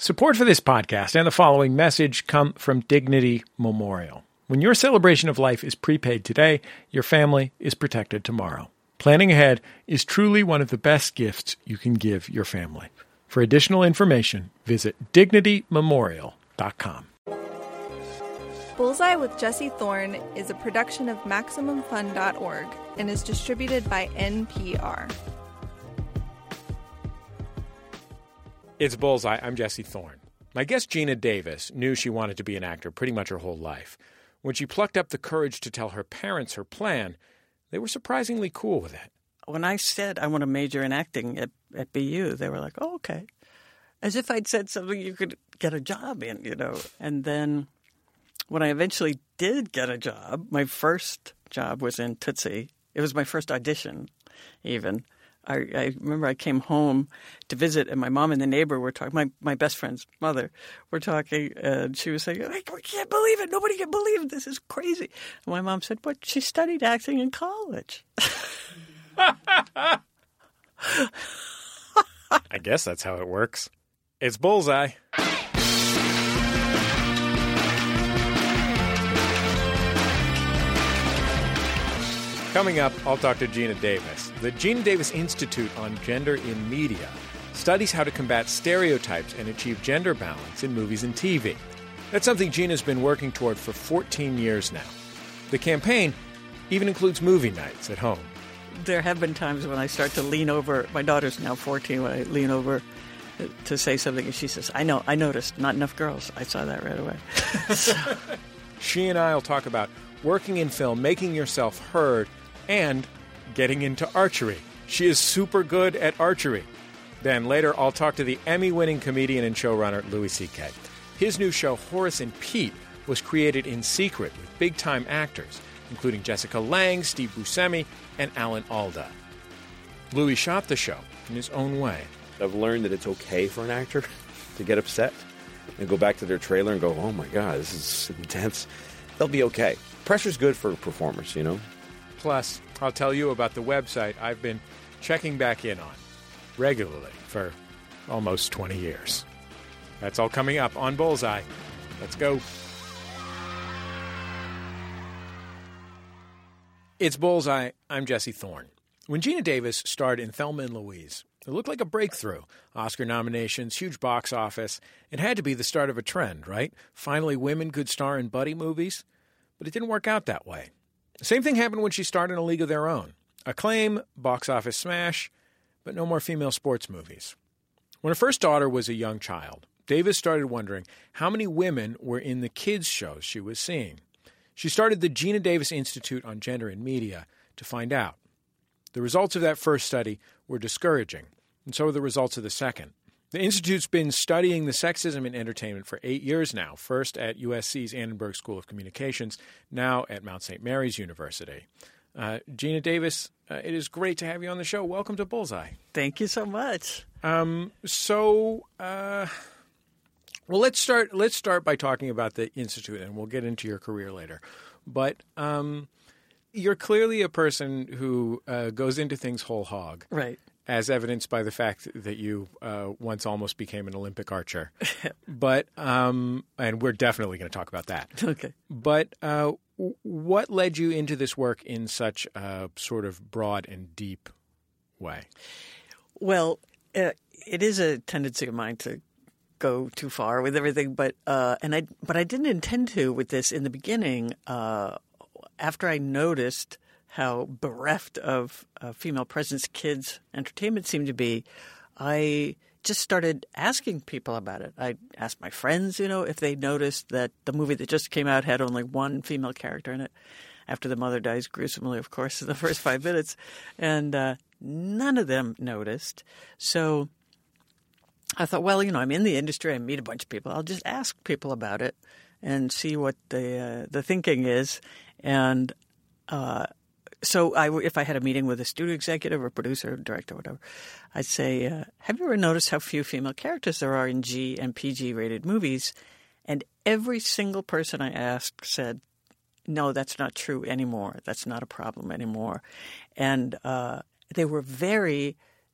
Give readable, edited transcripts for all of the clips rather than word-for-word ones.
Support for this podcast and the following message come from Dignity Memorial. When your celebration of life is prepaid today, your family is protected tomorrow. Planning ahead is truly one of the best gifts you can give your family. For additional information, visit DignityMemorial.com. Bullseye with Jesse Thorne is a production of MaximumFun.org and is distributed by NPR. It's Bullseye. I'm Jesse Thorne. My guest Geena Davis knew she wanted to be an actor pretty much her whole life. When she plucked up the courage to tell her parents her plan, they were surprisingly cool with it. When I said I want to major in acting at BU, they were like, oh, okay. As if I'd said something you could get a job in, you know. And then when I eventually did get a job, my first job was in Tootsie. It was my first audition, even. I remember I came home to visit, and my mom and the neighbor were talking. My best friend's mother were talking, and she was saying, I can't believe it. Nobody can believe it. This is crazy. And my mom said, "What? She studied acting in college." I guess that's how it works. It's Bullseye. Coming up, I'll talk to Geena Davis. The Geena Davis Institute on Gender in Media studies how to combat stereotypes and achieve gender balance in movies and TV. That's something Geena's been working toward for 14 years now. The campaign even includes movie nights at home. There have been times when I start to lean over. My daughter's now 14. When I lean over to say something, and she says, I know, I noticed. Not enough girls. I saw that right away. She and I will talk about working in film, making yourself heard, and getting into archery. She is super good at archery. Then later, I'll talk to the Emmy-winning comedian and showrunner Louis C.K. His new show, Horace and Pete, was created in secret with big-time actors, including Jessica Lange, Steve Buscemi, and Alan Alda. Louis shot the show in his own way. I've learned that it's okay for an actor to get upset and go back to their trailer and go, oh my God, this is intense. They'll be okay. Pressure's good for performers, you know? Plus, I'll tell you about the website I've been checking back in on regularly for almost 20 years. That's all coming up on Bullseye. Let's go. It's Bullseye. I'm Jesse Thorne. When Geena Davis starred in Thelma and Louise, it looked like a breakthrough. Oscar nominations, huge box office. It had to be the start of a trend, right? Finally, women could star in buddy movies. But it didn't work out that way. The same thing happened when she starred in A League of Their Own. Acclaim, box office smash, but no more female sports movies. When her first daughter was a young child, Davis started wondering how many women were in the kids' shows she was seeing. She started the Geena Davis Institute on Gender in Media to find out. The results of that first study were discouraging, and so are the results of the second. The Institute's been studying the sexism in entertainment for 8 years now, first at USC's Annenberg School of Communications, now at Mount St. Mary's University. Geena Davis, it is great to have you on the show. Welcome to Bullseye. Thank you so much. Well, let's start by talking about the Institute, and we'll get into your career later. But you're clearly a person who goes into things whole hog. Right. As evidenced by the fact that you once almost became an Olympic archer. But and we're definitely going to talk about that. Okay. But what led you into this work in such a sort of broad and deep way? Well, it is a tendency of mine to go too far with everything, but I didn't intend to with this in the beginning. After I noticed how bereft of female presence kids' entertainment seemed to be, I just started asking people about it. I asked my friends, if they noticed that the movie that just came out had only one female character in it, after the mother dies gruesomely, of course, in the first 5 minutes. And none of them noticed. So I thought, well, I'm in the industry. I meet a bunch of people. I'll just ask people about it and see what the thinking is. And so if I had a meeting with a studio executive or producer or director or whatever, I'd say, have you ever noticed how few female characters there are in G and PG-rated movies? And every single person I asked said, no, that's not true anymore. That's not a problem anymore. And they were very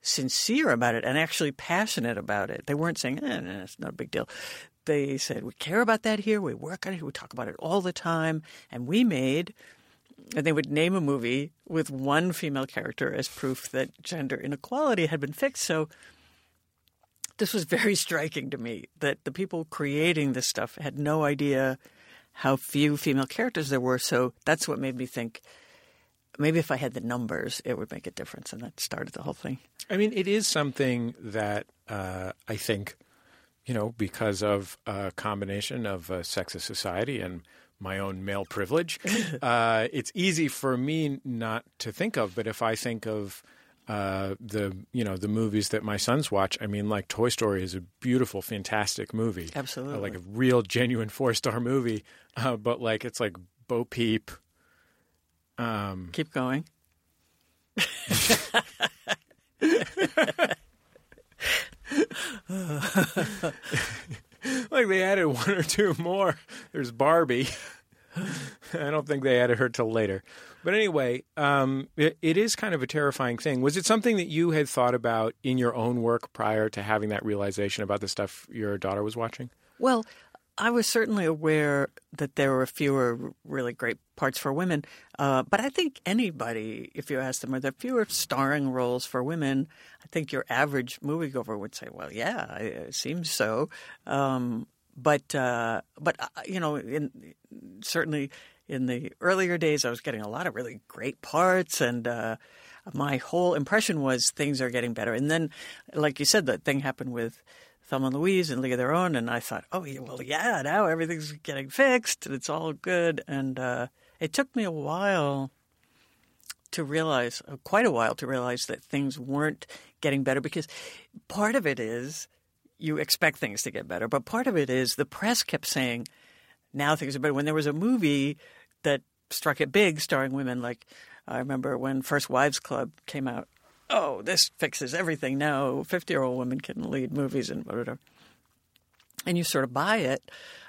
sincere about it and actually passionate about it. They weren't saying, no, it's not a big deal. They said, we care about that here. We work on it. We talk about it all the time. And they would name a movie with one female character as proof that gender inequality had been fixed. So this was very striking to me that the people creating this stuff had no idea how few female characters there were. So that's what made me think maybe if I had the numbers, it would make a difference. And that started the whole thing. I mean, it is something that I think, because of a combination of a sexist society and my own male privilege, it's easy for me not to think of. But if I think of the movies that my sons watch, I mean, like Toy Story is a beautiful, fantastic movie. Absolutely. Like a real, genuine 4-star movie. But like it's like Bo Peep. Keep going. Like they added one or two more. There's Barbie. I don't think they added her till later. But anyway, it is kind of a terrifying thing. Was it something that you had thought about in your own work prior to having that realization about the stuff your daughter was watching? Well, I was certainly aware that there were fewer really great parts for women. But I think anybody, if you ask them, are there fewer starring roles for women? I think your average moviegoer would say, well, yeah, it seems so. But certainly in the earlier days, I was getting a lot of really great parts, and my whole impression was things are getting better. And then, like you said, that thing happened with Thelma and Louise and League of Their Own, and I thought, now everything's getting fixed, and it's all good. And it took me quite a while to realize that things weren't getting better, because part of it is you expect things to get better, but part of it is the press kept saying, now things are better. When there was a movie that struck it big starring women, like I remember when First Wives Club came out, this fixes everything. Now 50-year-old women can lead movies and whatever. And you sort of buy it.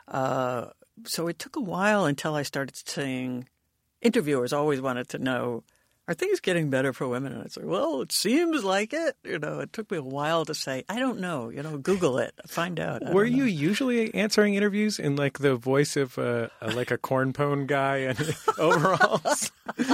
So it took a while until I started seeing interviewers always wanted to know, are things getting better for women? And I'd say, well, it seems like it. It took me a while to say, I don't know. Google it, find out. Were you usually answering interviews in like the voice of like a corn pone guy in overalls?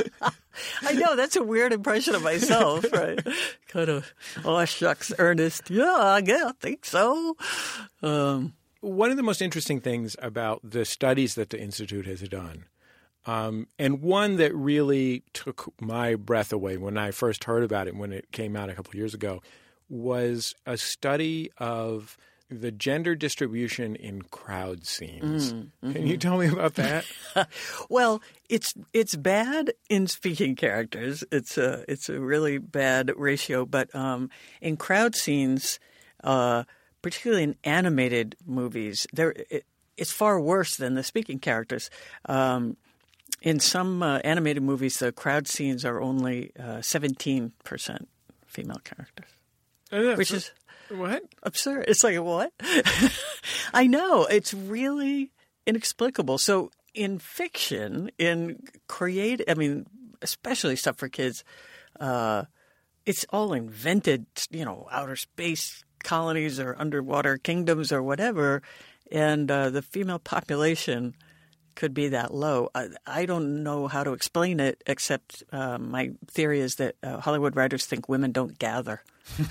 I know, that's a weird impression of myself, right? Kind of, oh, shucks, Ernest. Yeah, I think so. One of the most interesting things about the studies that the Institute has done, and one that really took my breath away when I first heard about it when it came out a couple of years ago, was a study of the gender distribution in crowd scenes. Mm-hmm. Can you tell me about that? Well, it's bad in speaking characters. It's a really bad ratio. But in crowd scenes, particularly in animated movies, it's far worse than the speaking characters. In some animated movies, the crowd scenes are only 17% female characters, which is what? Absurd. It's like, what? I know. It's really inexplicable. So in fiction, especially stuff for kids, it's all invented, outer space colonies or underwater kingdoms or whatever, and the female population could be that low. I don't know how to explain it, except my theory is that Hollywood writers think women don't gather.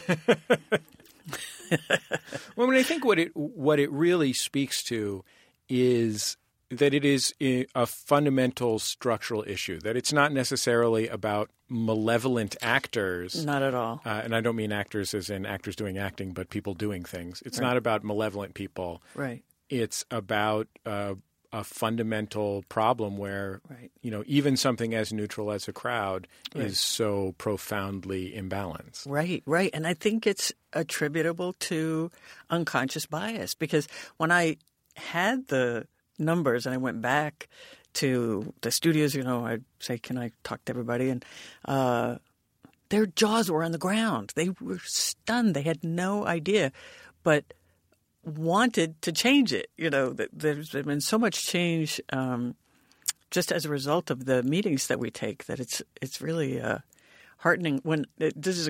Well, I think what it really speaks to is that it is a fundamental structural issue, that it's not necessarily about malevolent actors. Not at all. And I don't mean actors as in actors doing acting, but people doing things. It's not about malevolent people. Right. It's about a fundamental problem where, even something as neutral as a crowd is so profoundly imbalanced. Right. And I think it's attributable to unconscious bias, because when I had the numbers and I went back to the studios, I'd say, can I talk to everybody? And their jaws were on the ground. They were stunned. They had no idea, but wanted to change it. There's been so much change just as a result of the meetings that we take that it's really heartening. This is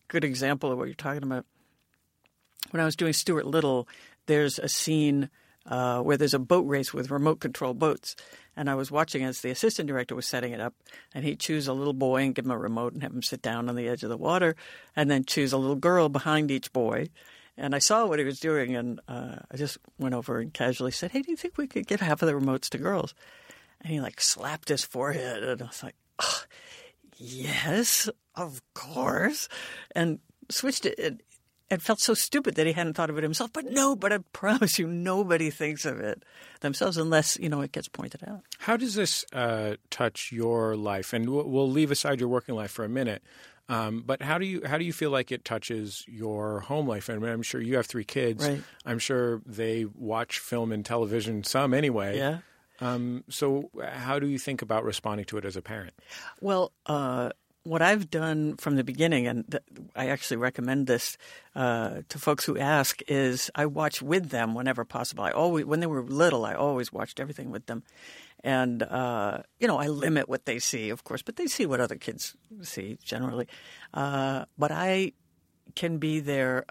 good example of what you're talking about. When I was doing Stuart Little, there's a scene where there's a boat race with remote control boats. And I was watching as the assistant director was setting it up, and he'd choose a little boy and give him a remote and have him sit down on the edge of the water, and then choose a little girl behind each boy. And I saw what he was doing, and I just went over and casually said, "Hey, do you think we could give half of the remotes to girls?" And he like slapped his forehead, and I was like, "Oh, yes, of course," and switched it. It felt so stupid that he hadn't thought of it himself. But I promise you, nobody thinks of it themselves unless, it gets pointed out. How does this touch your life? And we'll leave aside your working life for a minute. But how do you feel like it touches your home life? I mean, I'm sure you have 3 kids. Right. I'm sure they watch film and television, some anyway. Yeah. So how do you think about responding to it as a parent? Well, what I've done from the beginning, and I actually recommend this to folks who ask, is I watch with them whenever possible. When they were little, I always watched everything with them. And, I limit what they see, of course, but they see what other kids see generally. But I can be their,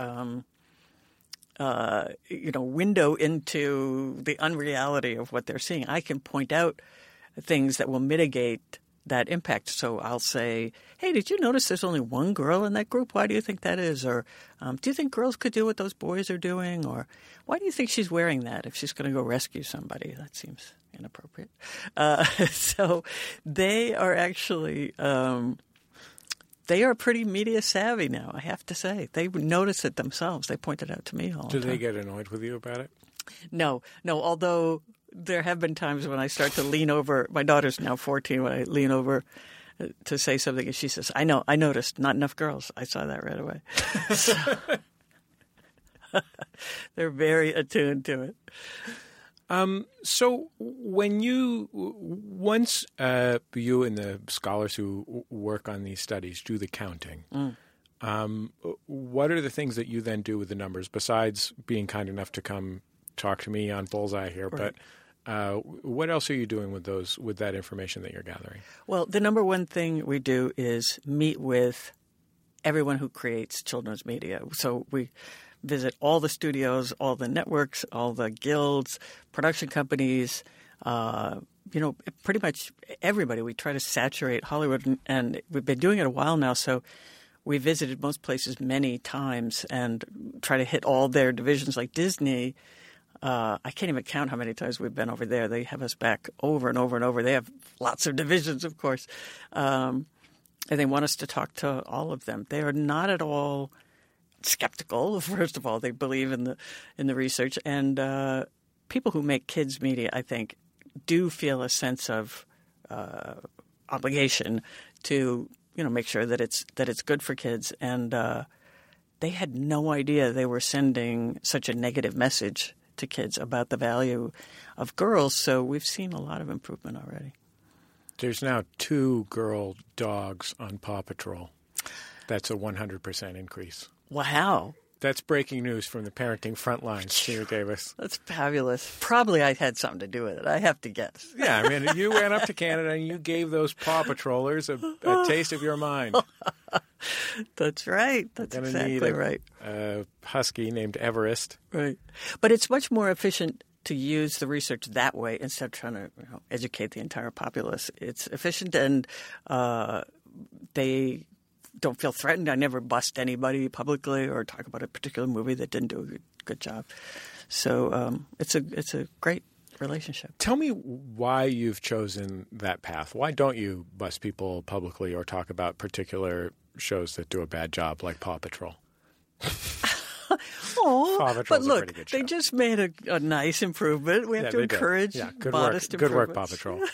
window into the unreality of what they're seeing. I can point out things that will mitigate that impact. So I'll say, "Hey, did you notice there's only one girl in that group? Why do you think that is? Or do you think girls could do what those boys are doing? Or why do you think she's wearing that if she's going to go rescue somebody? That seems inappropriate." So they are actually they are pretty media savvy now, I have to say. They notice it themselves. They point it out to me all the time. Do they get annoyed with you about it? No, although there have been times when I start to lean over. My daughter's now 14. When I lean over to say something, and she says, I noticed not enough girls. I saw that right away. So, they're very attuned to it. So when once you and the scholars who work on these studies do the counting, what are the things that you then do with the numbers besides being kind enough to come talk to me on Bullseye here? Right. But what else are you doing with that information that you're gathering? Well, the number one thing we do is meet with everyone who creates children's media. So we visit all the studios, all the networks, all the guilds, production companies, pretty much everybody. We try to saturate Hollywood, and we've been doing it a while now, so we visited most places many times and try to hit all their divisions. Like Disney, I can't even count how many times we've been over there. They have us back over and over and over. They have lots of divisions, of course, and they want us to talk to all of them. They are not at all skeptical. First of all, they believe in the research, and people who make kids media, I think, do feel a sense of obligation to make sure that it's good for kids. And they had no idea they were sending such a negative message to kids about the value of girls. So we've seen a lot of improvement already. There's now 2 girl dogs on Paw Patrol. That's a 100% increase. Wow. That's breaking news from the parenting front lines, Gina Davis. That's fabulous. Probably I had something to do with it, I have to guess. Yeah, I mean, you went up to Canada and you gave those Paw Patrollers a taste of your mind. That's right. That's exactly right. A husky named Everest. Right. But it's much more efficient to use the research that way instead of trying to educate the entire populace. It's efficient, and they don't feel threatened. I never bust anybody publicly or talk about a particular movie that didn't do a good job. So it's a great relationship. Tell me why you've chosen that path. Why don't you bust people publicly or talk about particular shows that do a bad job, like Paw Patrol? Oh, but look, they just made a nice improvement. We have to encourage modest improvements. Good work, Paw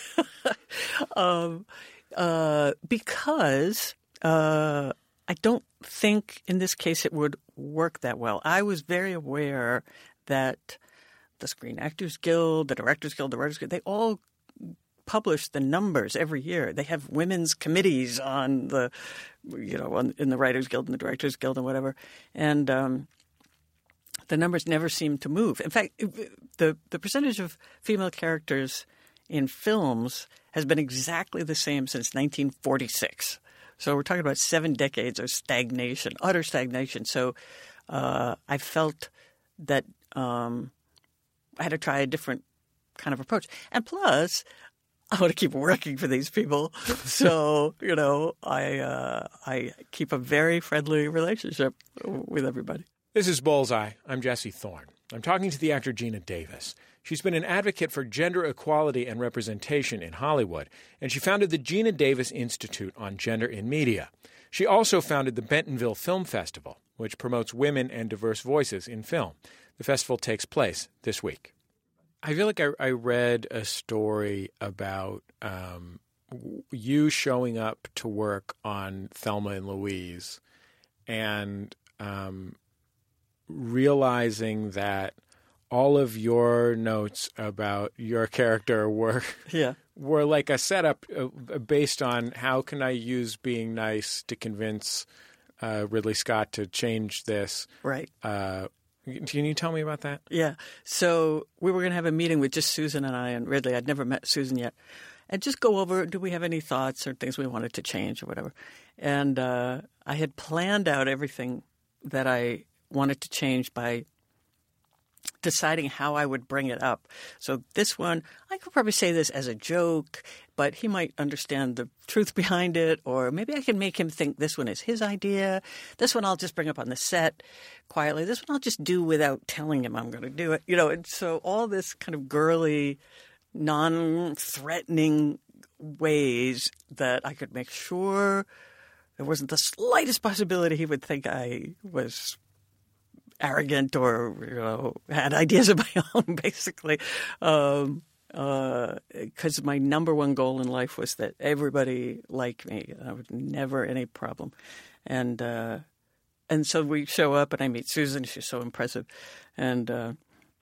Patrol. Because I don't think in this case it would work that well. I was very aware that the Screen Actors Guild, the Directors Guild, the Writers Guild, they all publish the numbers every year. They have women's committees on the, in the Writers Guild and the Directors Guild and whatever. And the numbers never seem to move. In fact, the percentage of female characters in films has been exactly the same since 1946. So we're talking about 7 decades of stagnation, utter stagnation. So I felt that I had to try a different kind of approach. And plus, I want to keep working for these people. So, I keep a very friendly relationship with everybody. This is Bullseye. I'm Jesse Thorne. I'm talking to the actor Geena Davis. She's been an advocate for gender equality and representation in Hollywood, and she founded the Geena Davis Institute on Gender in Media. She also founded the Bentonville Film Festival, which promotes women and diverse voices in film. The festival takes place this week. I feel like I read a story about you showing up to work on Thelma and Louise and realizing that all of your notes about your character were like a setup based on how can I use being nice to convince Ridley Scott to change this. Right. Can you tell me about that? Yeah. So we were going to have a meeting with just Susan and I and Ridley. I'd never met Susan yet. And just go over, do we have any thoughts or things we wanted to change or whatever. And I had planned out everything that I wanted to change by deciding how I would bring it up. So this one, I could probably say this as a joke, but he might understand the truth behind it, or maybe I can make him think this one is his idea. This one I'll just bring up on the set quietly. This one I'll just do without telling him I'm going to do it. And so all this kind of girly, non-threatening ways that I could make sure there wasn't the slightest possibility he would think I was arrogant or had ideas of my own, basically, because my number one goal in life was that everybody liked me. I was never any problem, and so we show up and I meet Susan. She's so impressive, and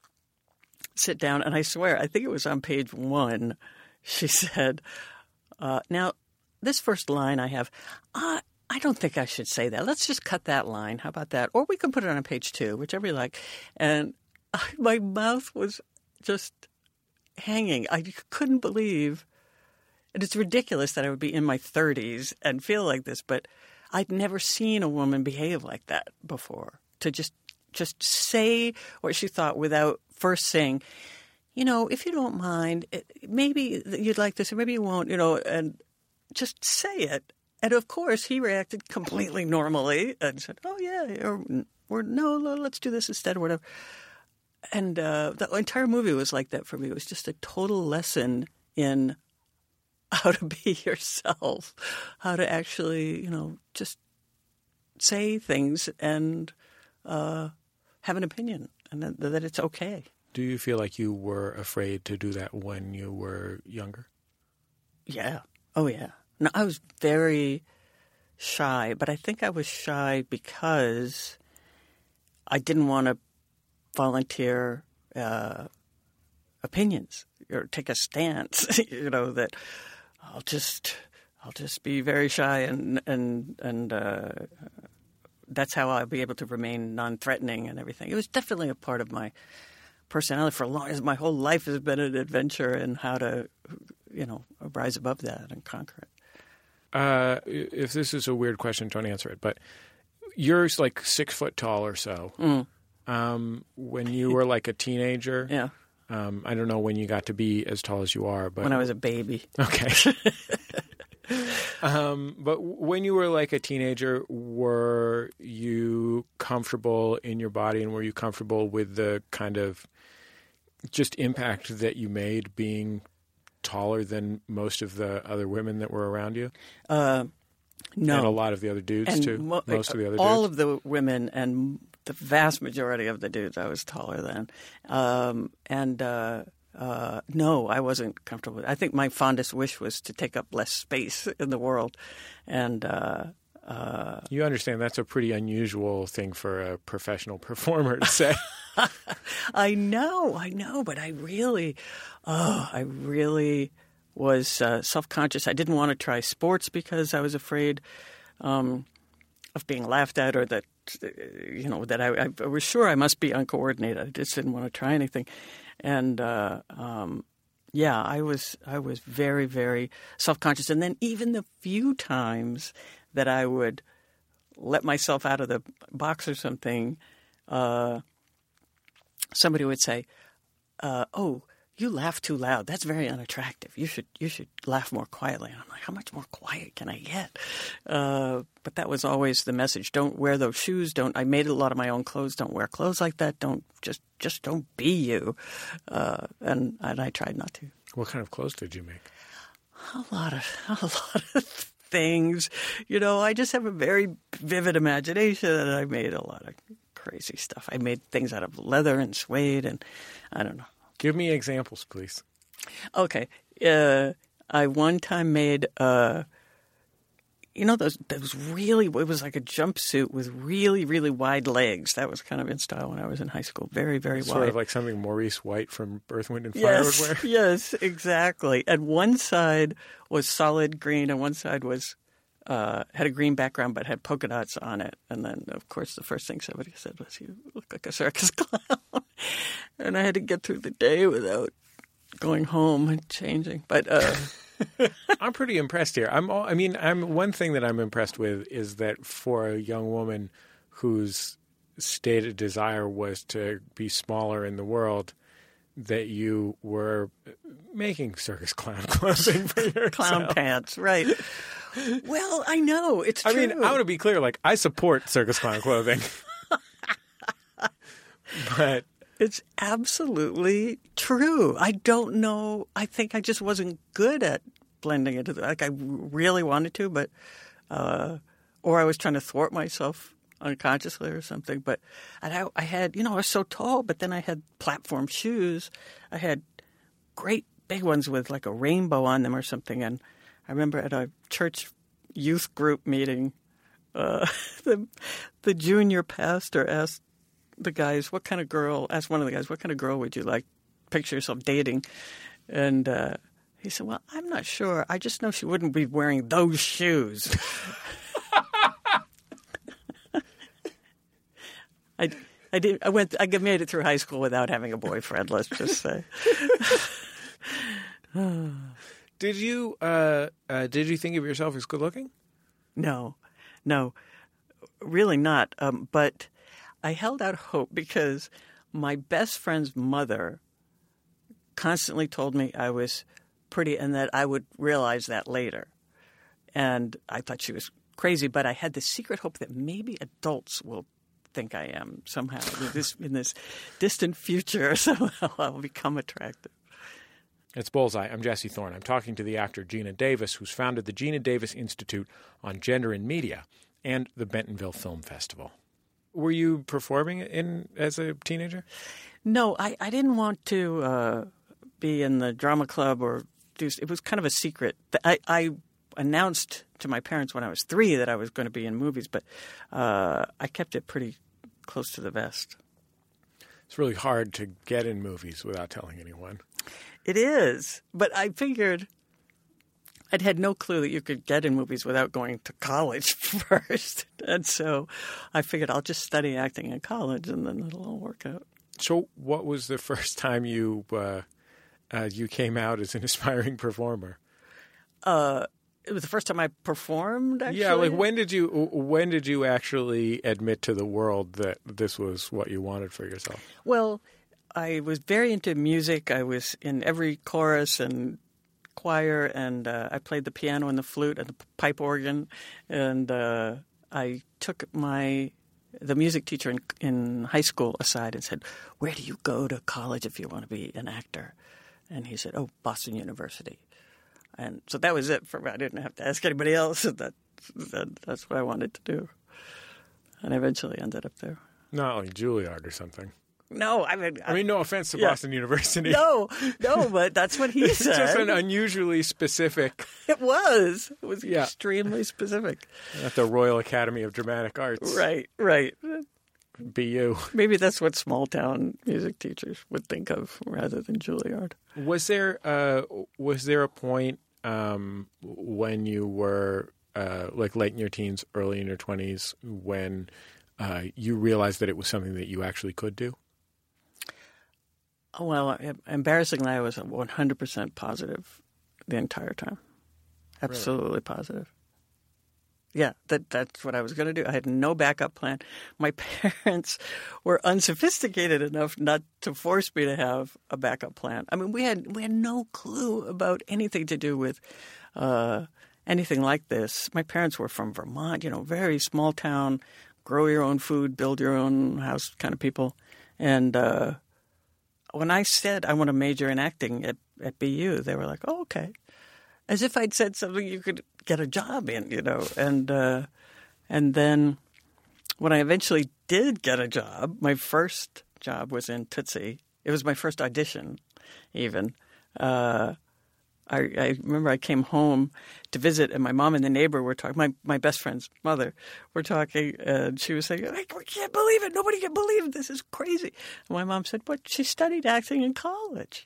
sit down. And I swear, I think it was on page 1. She said, "Now, this first line I have." I don't think I should say that. Let's just cut that line. How about that? Or we can put it on page 2, whichever you like. And my mouth was just hanging. I couldn't believe, and it's ridiculous that I would be in my 30s and feel like this, but I'd never seen a woman behave like that before. To just say what she thought without first saying, if you don't mind, maybe you'd like this or maybe you won't, and just say it. And, of course, he reacted completely normally and said, oh, yeah, or no, let's do this instead or whatever. And the entire movie was like that for me. It was just a total lesson in how to be yourself, how to actually, just say things and have an opinion and that it's okay. Do you feel like you were afraid to do that when you were younger? Yeah. Oh, yeah. No, I was very shy, but I think I was shy because I didn't want to volunteer opinions or take a stance. That I'll just be very shy and that's how I'll be able to remain non-threatening and everything. It was definitely a part of my personality for my whole life has been an adventure in how to, rise above that and conquer it. If this is a weird question, don't answer it. But you're like 6 foot tall or so. When you were like a teenager, yeah. I don't know when you got to be as tall as you are, but when I was a baby. Okay. But when you were like a teenager, were you comfortable in your body, and were you comfortable with the kind of just impact that you made being taller than most of the other women that were around you? No. And a lot of the other dudes, too? Most of the other dudes? All of the women and the vast majority of the dudes I was taller than. No, I wasn't comfortable with it. I think my fondest wish was to take up less space in the world. And you understand that's a pretty unusual thing for a professional performer to say. I know, but I really was self-conscious. I didn't want to try sports because I was afraid of being laughed at, or that that I was sure I must be uncoordinated. I just didn't want to try anything, and I was very, very self-conscious. And then even the few times that I would let myself out of the box or something, somebody would say, "Oh, you laugh too loud. That's very unattractive. You should laugh more quietly." And I'm like, how much more quiet can I get? But that was always the message. Don't wear those shoes. I made a lot of my own clothes. Don't wear clothes like that. Don't just don't be you. And I tried not to. What kind of clothes did you make? A lot of things. I just have a very vivid imagination, and I made a lot of crazy stuff. I made things out of leather and suede, and I don't know. Give me examples, please. Okay. I one time made, those really, it was like a jumpsuit with really, really wide legs. That was kind of in style when I was in high school. Very, very wide. Sort of like something Maurice White from Earth, Wind and Fire would wear? Yes, exactly. And one side was solid green and one side was had a green background but had polka dots on it. And then, of course, the first thing somebody said was, "You look like a circus clown." And I had to get through the day without going home and changing. But I'm pretty impressed here. One thing that I'm impressed with is that for a young woman whose stated desire was to be smaller in the world, that you were making circus clown clothing for yourself. Clown pants, right. Well, I know. It's true. I mean, I want to be clear. Like, I support circus clown clothing. But it's absolutely true. I don't know. I think I just wasn't good at blending into I really wanted to, but or I was trying to thwart myself unconsciously or something. But I had, I was so tall, but then I had platform shoes. I had great big ones with like a rainbow on them or something. And I remember at a church youth group meeting, the junior pastor asked one of the guys, what kind of girl would you like picture yourself dating? And he said, "Well, I'm not sure. I just know she wouldn't be wearing those shoes." I made it through high school without having a boyfriend, let's just say. Did you think of yourself as good looking? No, really not. But I held out hope because my best friend's mother constantly told me I was pretty and that I would realize that later. And I thought she was crazy, but I had this secret hope that maybe adults will think I am somehow. In this distant future, somehow I'll become attractive. It's Bullseye. I'm Jesse Thorne. I'm talking to the actor Geena Davis, who's founded the Geena Davis Institute on Gender in Media and the Bentonville Film Festival. Were you performing as a teenager? No, I didn't want to be in the drama club or do. It was kind of a secret. I announced to my parents when I was 3 that I was going to be in movies, but I kept it pretty close to the vest. It's really hard to get in movies without telling anyone. It is, but I figured I'd had no clue that you could get in movies without going to college first. And so I figured I'll just study acting in college and then it'll all work out. So what was the first time you came out as an aspiring performer? It was the first time I performed, actually. Yeah, like when did you actually admit to the world that this was what you wanted for yourself? Well, I was very into music. I was in every chorus and choir, and I played the piano and the flute and the pipe organ. And I took the music teacher in high school aside and said, "Where do you go to college if you want to be an actor?" And he said, "Oh, Boston University." And so that was it. I didn't have to ask anybody else. That's what I wanted to do. And I eventually ended up there. Not like Juilliard or something. No, I mean, no offense to Boston University. No, but that's what he said. It's just an unusually specific. It was extremely specific. At the Royal Academy of Dramatic Arts. Right. BU. Maybe that's what small town music teachers would think of rather than Juilliard. Was there a point when you were like late in your teens, early in your 20s, when you realized that it was something that you actually could do? Well, embarrassingly, I was 100% positive the entire time. Absolutely positive. Yeah, that's what I was going to do. I had no backup plan. My parents were unsophisticated enough not to force me to have a backup plan. I mean, we had no clue about anything to do with anything like this. My parents were from Vermont, very small town, grow your own food, build your own house kind of people. And when I said I want to major in acting at BU, they were like, "Oh, okay," as if I'd said something you could get a job in, And then when I eventually did get a job, my first job was in Tootsie. It was my first audition, even. I remember I came home to visit, and my mom and the neighbor were talking. My best friend's mother were talking, and she was saying, "We can't believe it. Nobody can believe it. This is crazy." And my mom said, "What? She studied acting in college."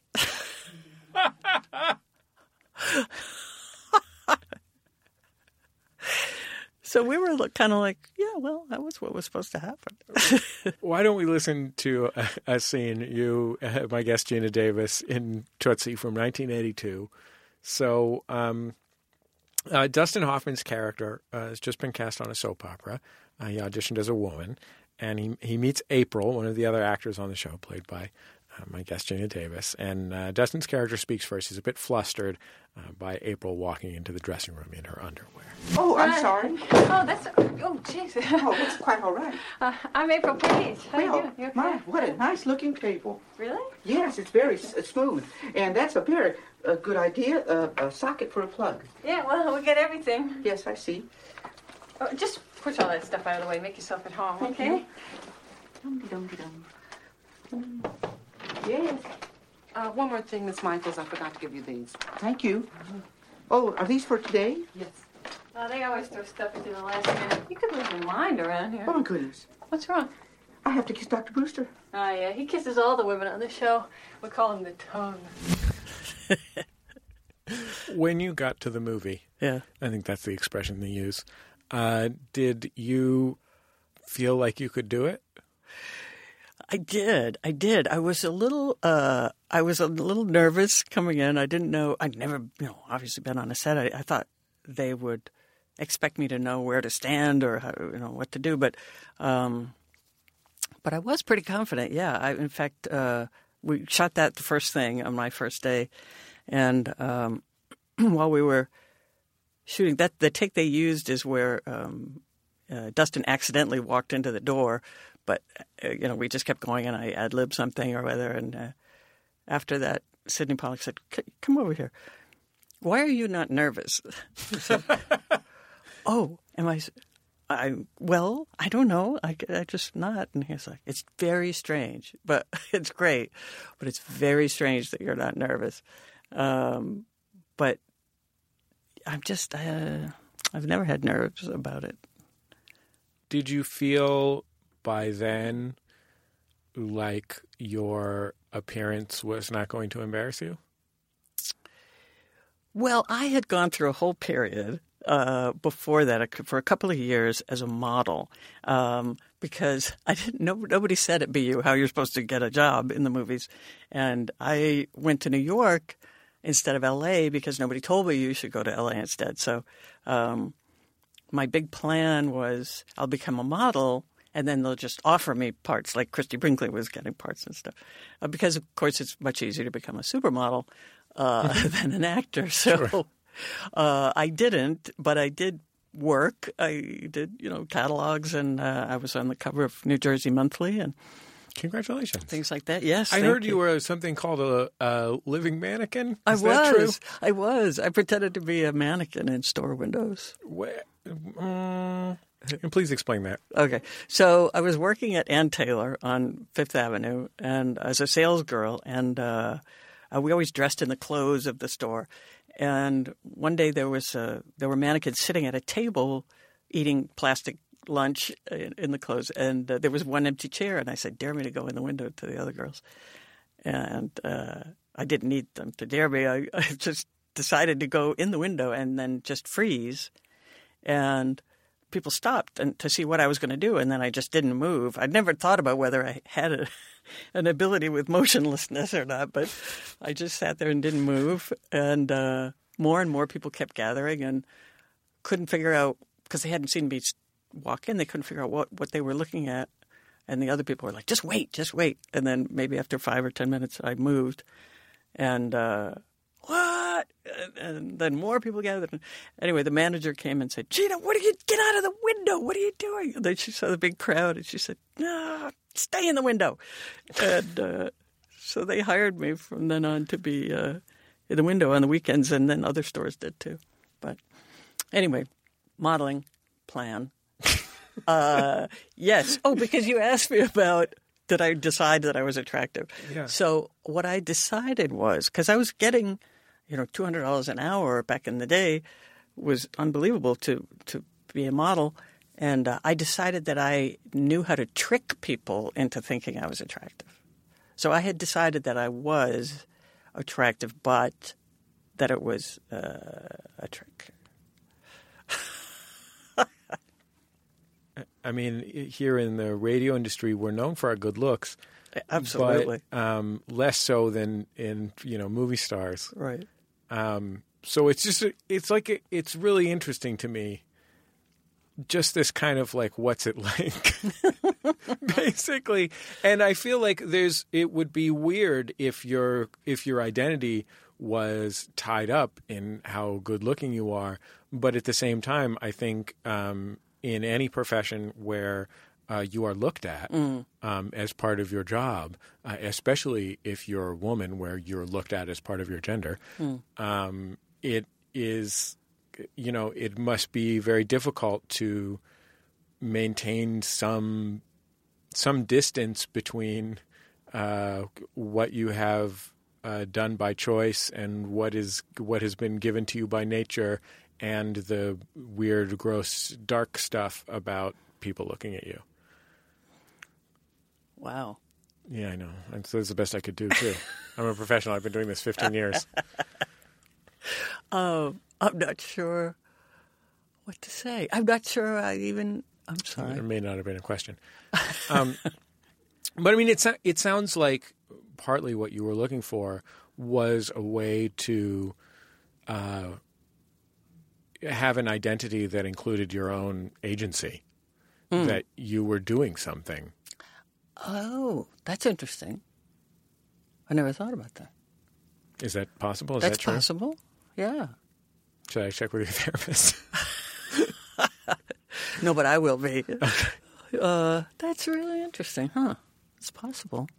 So we were kind of like, yeah, well, that was what was supposed to happen. Why don't we listen to a scene, you, my guest Geena Davis, in Tootsie from 1982. So Dustin Hoffman's character has just been cast on a soap opera. He auditioned as a woman, and he meets April, one of the other actors on the show, played by my guest Geena Davis. And Dustin's character speaks first. He's a bit flustered by April walking into the dressing room in her underwear. Oh, I'm sorry. Oh, jeez. Oh, it's quite all right. I'm April Page. How you doing? You okay? My, what a nice-looking table. Really? Yes, it's very smooth. And that's a very good idea, a socket for a plug. Yeah, well, we get everything. Yes, I see. Oh, just push all that stuff out of the way. Make yourself at home, okay? Dum-de-dum-de-dum. Yes. One more thing, Miss Michaels. I forgot to give you these. Thank you. Oh, are these for today? Yes. They always throw stuff into the last minute. You could lose your mind around here. Oh, my goodness. What's wrong? I have to kiss Dr. Brewster. Oh, yeah. He kisses all the women on the show. We call him the tongue. When you got to the movie, Yeah. I think that's the expression they use, did you feel like you could do it? I did. I was a little nervous coming in. I didn't know. I'd never, obviously been on a set. I thought they would expect me to know where to stand or how, what to do. But I was pretty confident. Yeah. In fact, we shot that the first thing on my first day, and while we were shooting, the take they used is where Dustin accidentally walked into the door. But, we just kept going, and I ad-libbed something or whatever. And after that, Sidney Pollack said, "Come over here. Why are you not nervous?" I said, "Oh, am I? Well, I don't know. I just not." And he's like, "It's very strange, but it's great. But it's very strange that you're not nervous." But I'm just, I've never had nerves about it. Did you feel by then like your appearance was not going to embarrass you? Well, I had gone through a whole period before that for a couple of years as a model because I didn't know, nobody said at BU how you're supposed to get a job in the movies. And I went to New York instead of L.A. because nobody told me you should go to L.A. instead. So my big plan was I'll become a model, and then they'll just offer me parts like Christy Brinkley was getting parts and stuff. Because, of course, it's much easier to become a supermodel than an actor. So sure. I didn't, but I did work. I did, catalogs, and I was on the cover of New Jersey Monthly and congratulations. Things like that. Yes. I heard you were something called a living mannequin. Is that true? I was. I pretended to be a mannequin in store windows. And please explain that. Okay. So I was working at Ann Taylor on Fifth Avenue and as a sales girl, and we always dressed in the clothes of the store. And one day there were mannequins sitting at a table eating plastic lunch in the clothes, and there was one empty chair, and I said, "Dare me to go in the window," to the other girls. And I didn't need them to dare me. I just decided to go in the window and then just freeze. And people stopped to see what I was going to do, and then I just didn't move. I'd never thought about whether I had an ability with motionlessness or not, but I just sat there and didn't move. And more people kept gathering and couldn't figure out because they hadn't seen me walk in. They couldn't figure out what they were looking at. And the other people were like, just wait. And then maybe after 5 or 10 minutes, I moved. And what? And then more people gathered. Anyway, the manager came and said, Gina, get out of the window. What are you doing? And then she saw the big crowd and she said, no, stay in the window. And so they hired me from then on to be in the window on the weekends, and then other stores did too. But anyway, modeling plan. Yes. Oh, because you asked me about did I decide that I was attractive. Yeah. So what I decided was, because I was getting, $200 an hour back in the day was unbelievable to be a model. And I decided that I knew how to trick people into thinking I was attractive. So I had decided that I was attractive, but that it was a trick. I mean, here in the radio industry, we're known for our good looks. Absolutely. But less so than in, movie stars. Right. So it's really interesting to me, just this kind of like, what's it like, basically. And I feel like it would be weird if your identity was tied up in how good looking you are. But at the same time, I think, in any profession where you are looked at as part of your job, especially if you're a woman where you're looked at as part of your gender, it is, it must be very difficult to maintain some distance between what you have done by choice and what has been given to you by nature, and the weird, gross, dark stuff about people looking at you. Wow. Yeah, I know. And so that's the best I could do, too. I'm a professional. I've been doing this 15 years. I'm not sure what to say. I'm not sure I'm sorry. There may not have been a question. But, I mean, it sounds like partly what you were looking for was a way to have an identity that included your own agency, that you were doing something. Oh, that's interesting. I never thought about that. Is that possible? Is That's that true? possible? Yeah. Should I check with your therapist? No, but I will be. Okay. That's really interesting, huh? It's possible.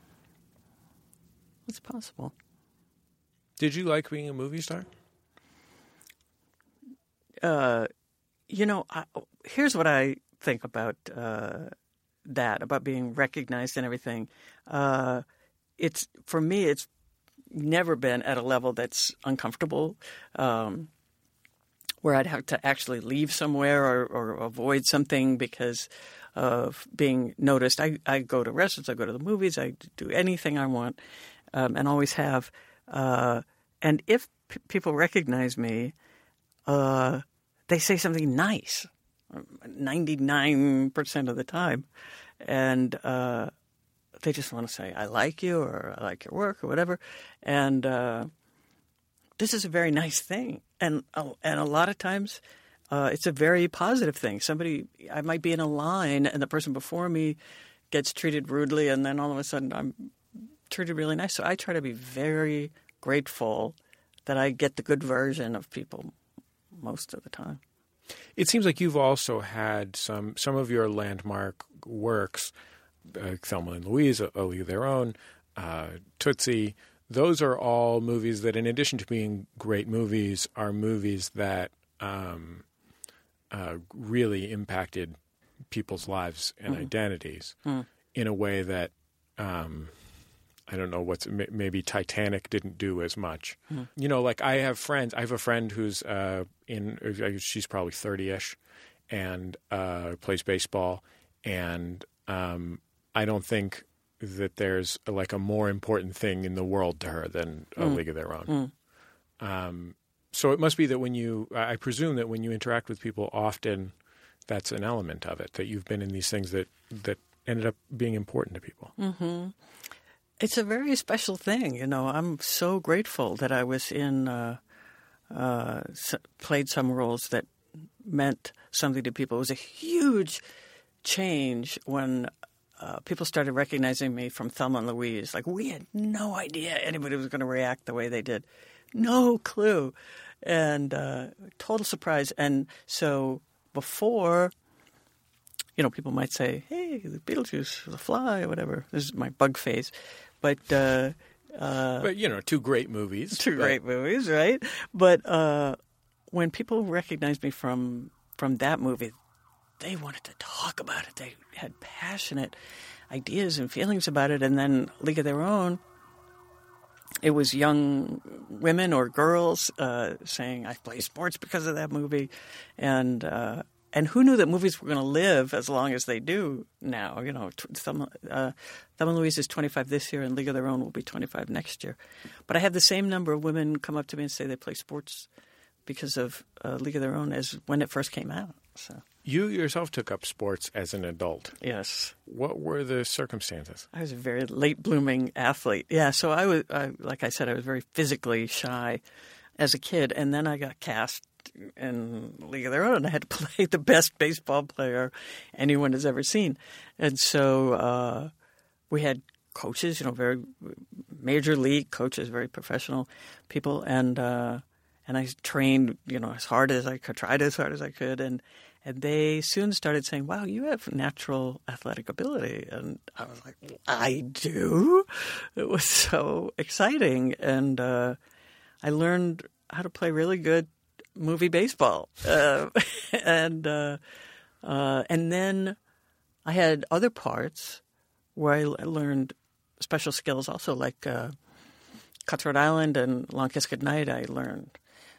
It's possible. Did you like being a movie star? Here's what I think about that, about being recognized and everything. For me, it's never been at a level that's uncomfortable, where I'd have to actually leave somewhere or avoid something because of being noticed. I go to restaurants, I go to the movies, I do anything I want, and always have. And if people recognize me, they say something nice 99% of the time. And they just want to say, I like you, or I like your work, or whatever. And this is a very nice thing. And a lot of times it's a very positive thing. I might be in a line and the person before me gets treated rudely, and then all of a sudden I'm treated really nice. So I try to be very grateful that I get the good version of people most of the time. It seems like you've also had some of your landmark works, Thelma and Louise, A League of Their Own, Tootsie. Those are all movies that, in addition to being great movies, are movies that really impacted people's lives and identities in a way that I don't know maybe Titanic didn't do as much. Like I have a friend who's she's probably 30-ish and plays baseball, and I don't think that there's like a more important thing in the world to her than A League of Their Own. So it must be that I presume that when you interact with people often, that's an element of it, that you've been in these things that ended up being important to people. Mm-hmm. It's a very special thing. I'm so grateful that I was played some roles that meant something to people. It was a huge change when people started recognizing me from Thelma and Louise. Like, we had no idea anybody was going to react the way they did. No clue. And total surprise. And so before, people might say, hey, the Beetlejuice, The Fly, whatever. This is my bug phase. But two great movies. Two great movies, right? But when people recognized me from that movie, they wanted to talk about it. They had passionate ideas and feelings about it. And then League of Their Own, it was young women or girls saying, I play sports because of that movie. And who knew that movies were going to live as long as they do now? Thelma and Louise is 25 this year, and League of Their Own will be 25 next year. But I had the same number of women come up to me and say they play sports because of League of Their Own as when it first came out. So you yourself took up sports as an adult. Yes. What were the circumstances? I was a very late-blooming athlete. Yeah, so I was, like I said, I was very physically shy as a kid, and then I got cast in League of Their Own. I had to play the best baseball player anyone has ever seen. And so we had coaches, very major league coaches, very professional people. And I trained, as hard as I could, tried as hard as I could. And they soon started saying, wow, you have natural athletic ability. And I was like, I do? It was so exciting. And I learned how to play really good movie baseball. And then I had other parts where I learned special skills also, like Cutthroat Island and Long Kiss Goodnight. I learned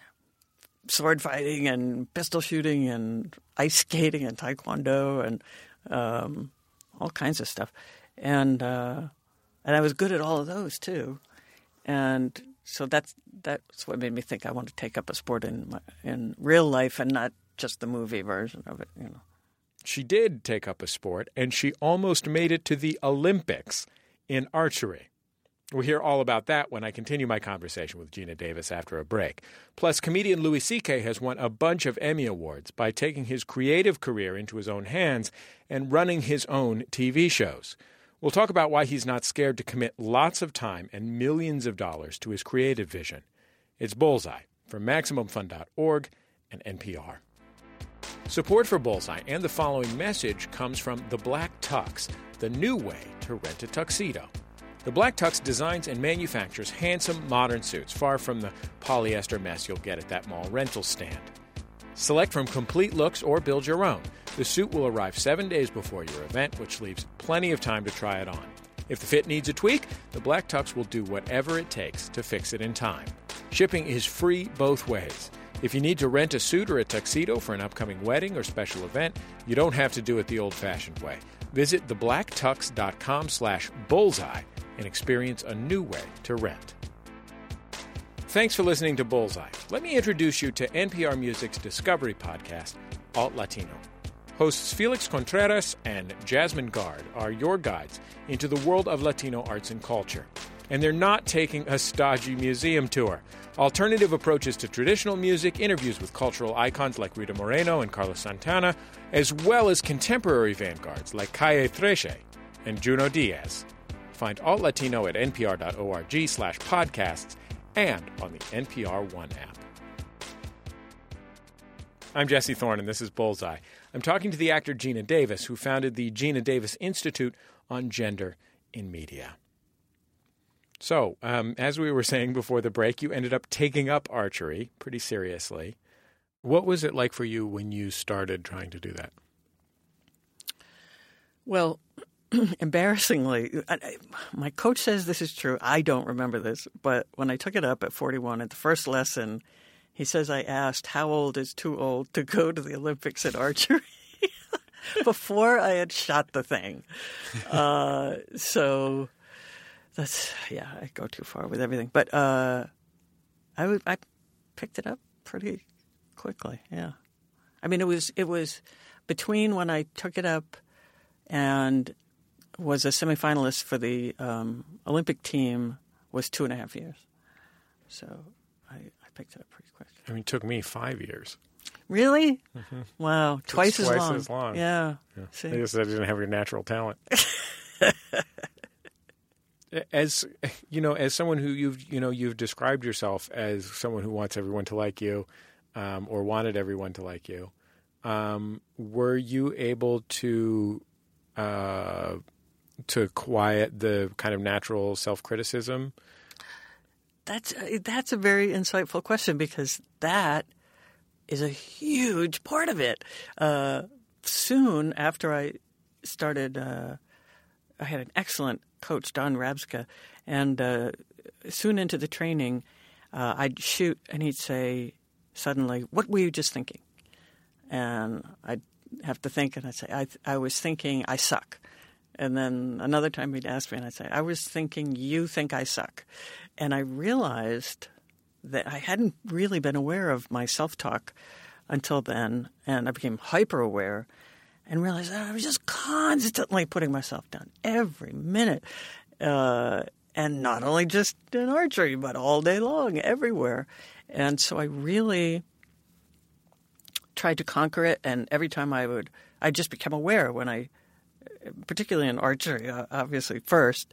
sword fighting and pistol shooting and ice skating and taekwondo and all kinds of stuff. And I was good at all of those too. And so that's what made me think I want to take up a sport in real life and not just the movie version of it. She did take up a sport, and she almost made it to the Olympics in archery. We'll hear all about that when I continue my conversation with Geena Davis after a break. Plus, comedian Louis C.K. has won a bunch of Emmy Awards by taking his creative career into his own hands and running his own TV shows. We'll talk about why he's not scared to commit lots of time and millions of dollars to his creative vision. It's Bullseye from MaximumFun.org and NPR. Support for Bullseye and the following message comes from The Black Tux, the new way to rent a tuxedo. The Black Tux designs and manufactures handsome, modern suits, far from the polyester mess you'll get at that mall rental stand. Select from complete looks or build your own. The suit will arrive 7 days before your event, which leaves plenty of time to try it on. If the fit needs a tweak, the Black Tux will do whatever it takes to fix it in time. Shipping is free both ways. If you need to rent a suit or a tuxedo for an upcoming wedding or special event, you don't have to do it the old-fashioned way. Visit theblacktux.com/bullseye and experience a new way to rent. Thanks for listening to Bullseye. Let me introduce you to NPR Music's Discovery podcast, Alt Latino. Hosts Felix Contreras and Jasmine Gard are your guides into the world of Latino arts and culture. And they're not taking a stodgy museum tour. Alternative approaches to traditional music, interviews with cultural icons like Rita Moreno and Carlos Santana, as well as contemporary vanguards like Calle 13 and Juno Diaz. Find Alt Latino at npr.org/podcasts and on the NPR One app. I'm Jesse Thorne, and this is Bullseye. I'm talking to the actor Geena Davis, who founded the Geena Davis Institute on Gender in Media. So, as we were saying before the break, you ended up taking up archery pretty seriously. What was it like for you when you started trying to do that? Well, embarrassingly, my coach says this is true. I don't remember this, but when I took it up at 41 at the first lesson, he says I asked how old is too old to go to the Olympics in archery before I had shot the thing. So that's, I go too far with everything. But I picked it up pretty quickly, yeah. I mean, it was between when I took it up and was a semifinalist for the Olympic team was 2.5 years. So I picked it up pretty quick. I mean, it took me 5 years. Really? Wow, twice Twice as long. as long. Yeah. I See? just said I didn't have your natural talent. As as someone who you've described yourself as someone who wants everyone to like you, or wanted everyone to like you, were you able to quiet the kind of natural self-criticism? That's a very insightful question, because that is a huge part of it. Soon after I started, I had an excellent coach, Don Rabska, and soon into the training, I'd shoot and he'd say suddenly, "What were you just thinking?" And I'd have to think, and I'd say, I was thinking I suck. And then another time he'd ask me, and I'd say, I was thinking you think I suck. And I realized that I hadn't really been aware of my self-talk until then, and I became hyper-aware and realized that I was just constantly putting myself down every minute. And not only just in archery, but all day long, everywhere. And so I really tried to conquer it, and every time I just became aware when particularly in archery, obviously first,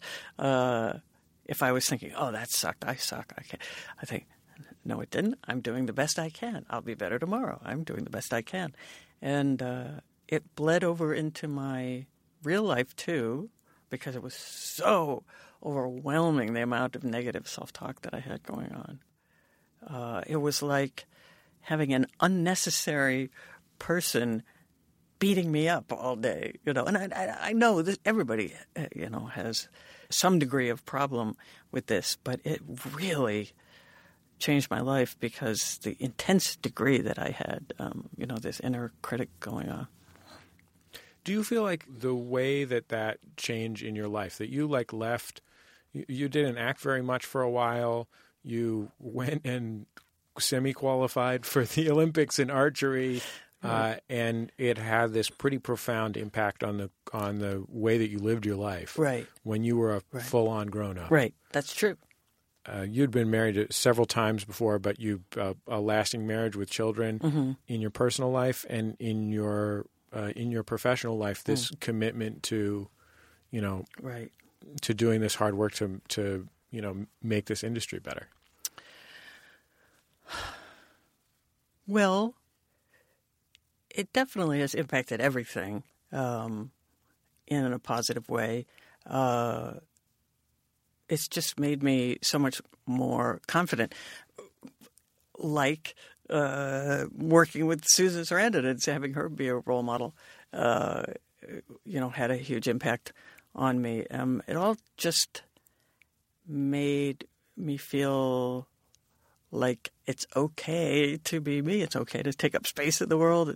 if I was thinking, oh, that sucked, I suck, I think, no, it didn't. I'm doing the best I can. I'll be better tomorrow. I'm doing the best I can. And it bled over into my real life, too, because it was so overwhelming, the amount of negative self-talk that I had going on. It was like having an unnecessary person beating me up all day, And I know that everybody, has some degree of problem with this, but it really changed my life because the intense degree that I had, this inner critic going on. Do you feel like the way that change in your life, that you left, you didn't act very much for a while, you went and semi-qualified for the Olympics in archery, and it had this pretty profound impact on the way that you lived your life. Right. When you were a full-on grown-up. Right. That's true. You'd been married several times before, but you a lasting marriage with children in your personal life and in your professional life. This commitment to, to doing this hard work to make this industry better. Well, it definitely has impacted everything in a positive way. It's just made me so much more confident. Like working with Susan Sarandon and having her be a role model, had a huge impact on me. It all just made me feel like it's okay to be me. It's okay to take up space in the world.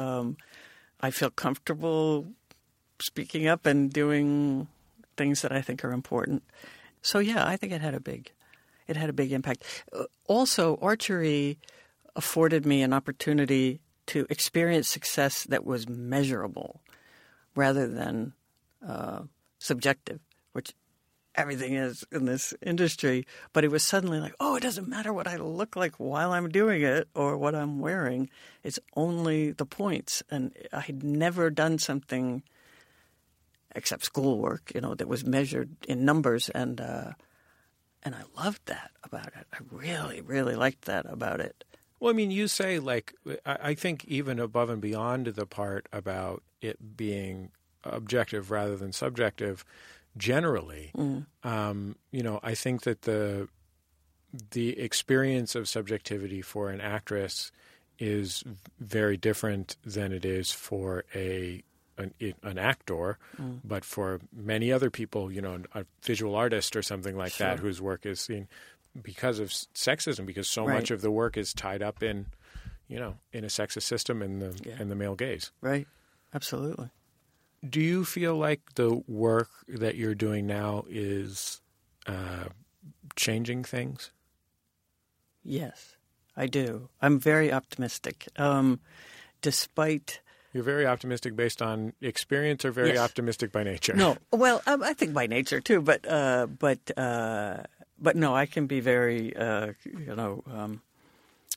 I feel comfortable speaking up and doing things that I think are important. So yeah, I think it had a big impact. Also, archery afforded me an opportunity to experience success that was measurable rather than subjective, which everything is in this industry. But it was suddenly like, oh, it doesn't matter what I look like while I'm doing it or what I'm wearing. It's only the points. And I had never done something except schoolwork, that was measured in numbers. And I loved that about it. I really, really liked that about it. Well, I mean, you say, I think even above and beyond the part about it being objective rather than subjective, generally, I think that the experience of subjectivity for an actress is very different than it is for an actor, but for many other people, a visual artist or something like that, whose work is seen because of sexism, because so much of the work is tied up in a sexist system and the male gaze. Right. Absolutely. Do you feel like the work that you're doing now is changing things? Yes, I do. I'm very optimistic. Despite... You're very optimistic based on experience or very optimistic by nature? No. Well, I think by nature too, but no, I can be very,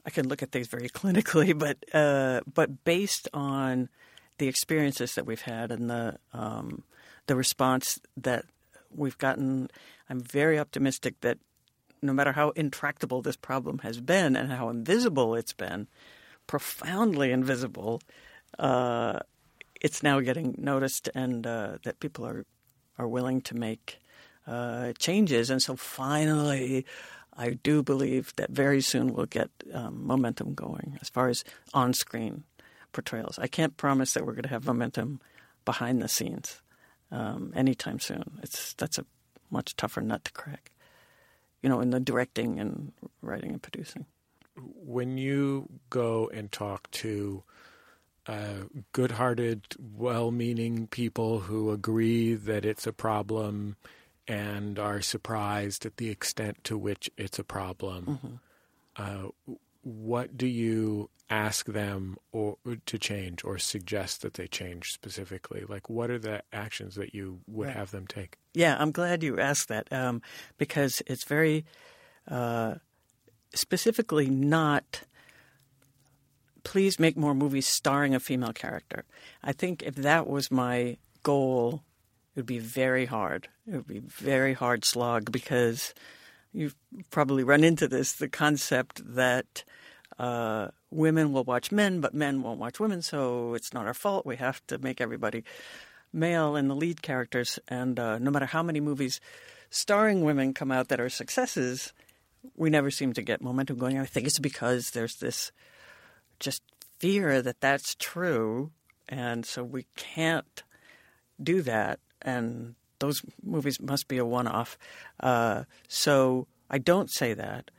I can look at things very clinically, but based on the experiences that we've had and the response that we've gotten, I'm very optimistic that no matter how intractable this problem has been and how invisible it's been, profoundly invisible, it's now getting noticed, and that people are willing to make changes. And so finally, I do believe that very soon we'll get momentum going as far as on-screen portrayals. I can't promise that we're going to have momentum behind the scenes anytime soon. That's a much tougher nut to crack, in the directing and writing and producing. When you go and talk to good-hearted, well-meaning people who agree that it's a problem and are surprised at the extent to which it's a problem, what do you ask them to change or suggest that they change specifically? Like, what are the actions that you would have them take? Yeah, I'm glad you asked that because it's very specifically not, please make more movies starring a female character. I think if that was my goal, it would be very hard. It would be a very hard slog because you've probably run into this, the concept that women will watch men, but men won't watch women, so it's not our fault. We have to make everybody male in the lead characters. And no matter how many movies starring women come out that are successes, we never seem to get momentum going. I think it's because there's this just fear that that's true, and so we can't do that. And those movies must be a one-off. So I don't say that.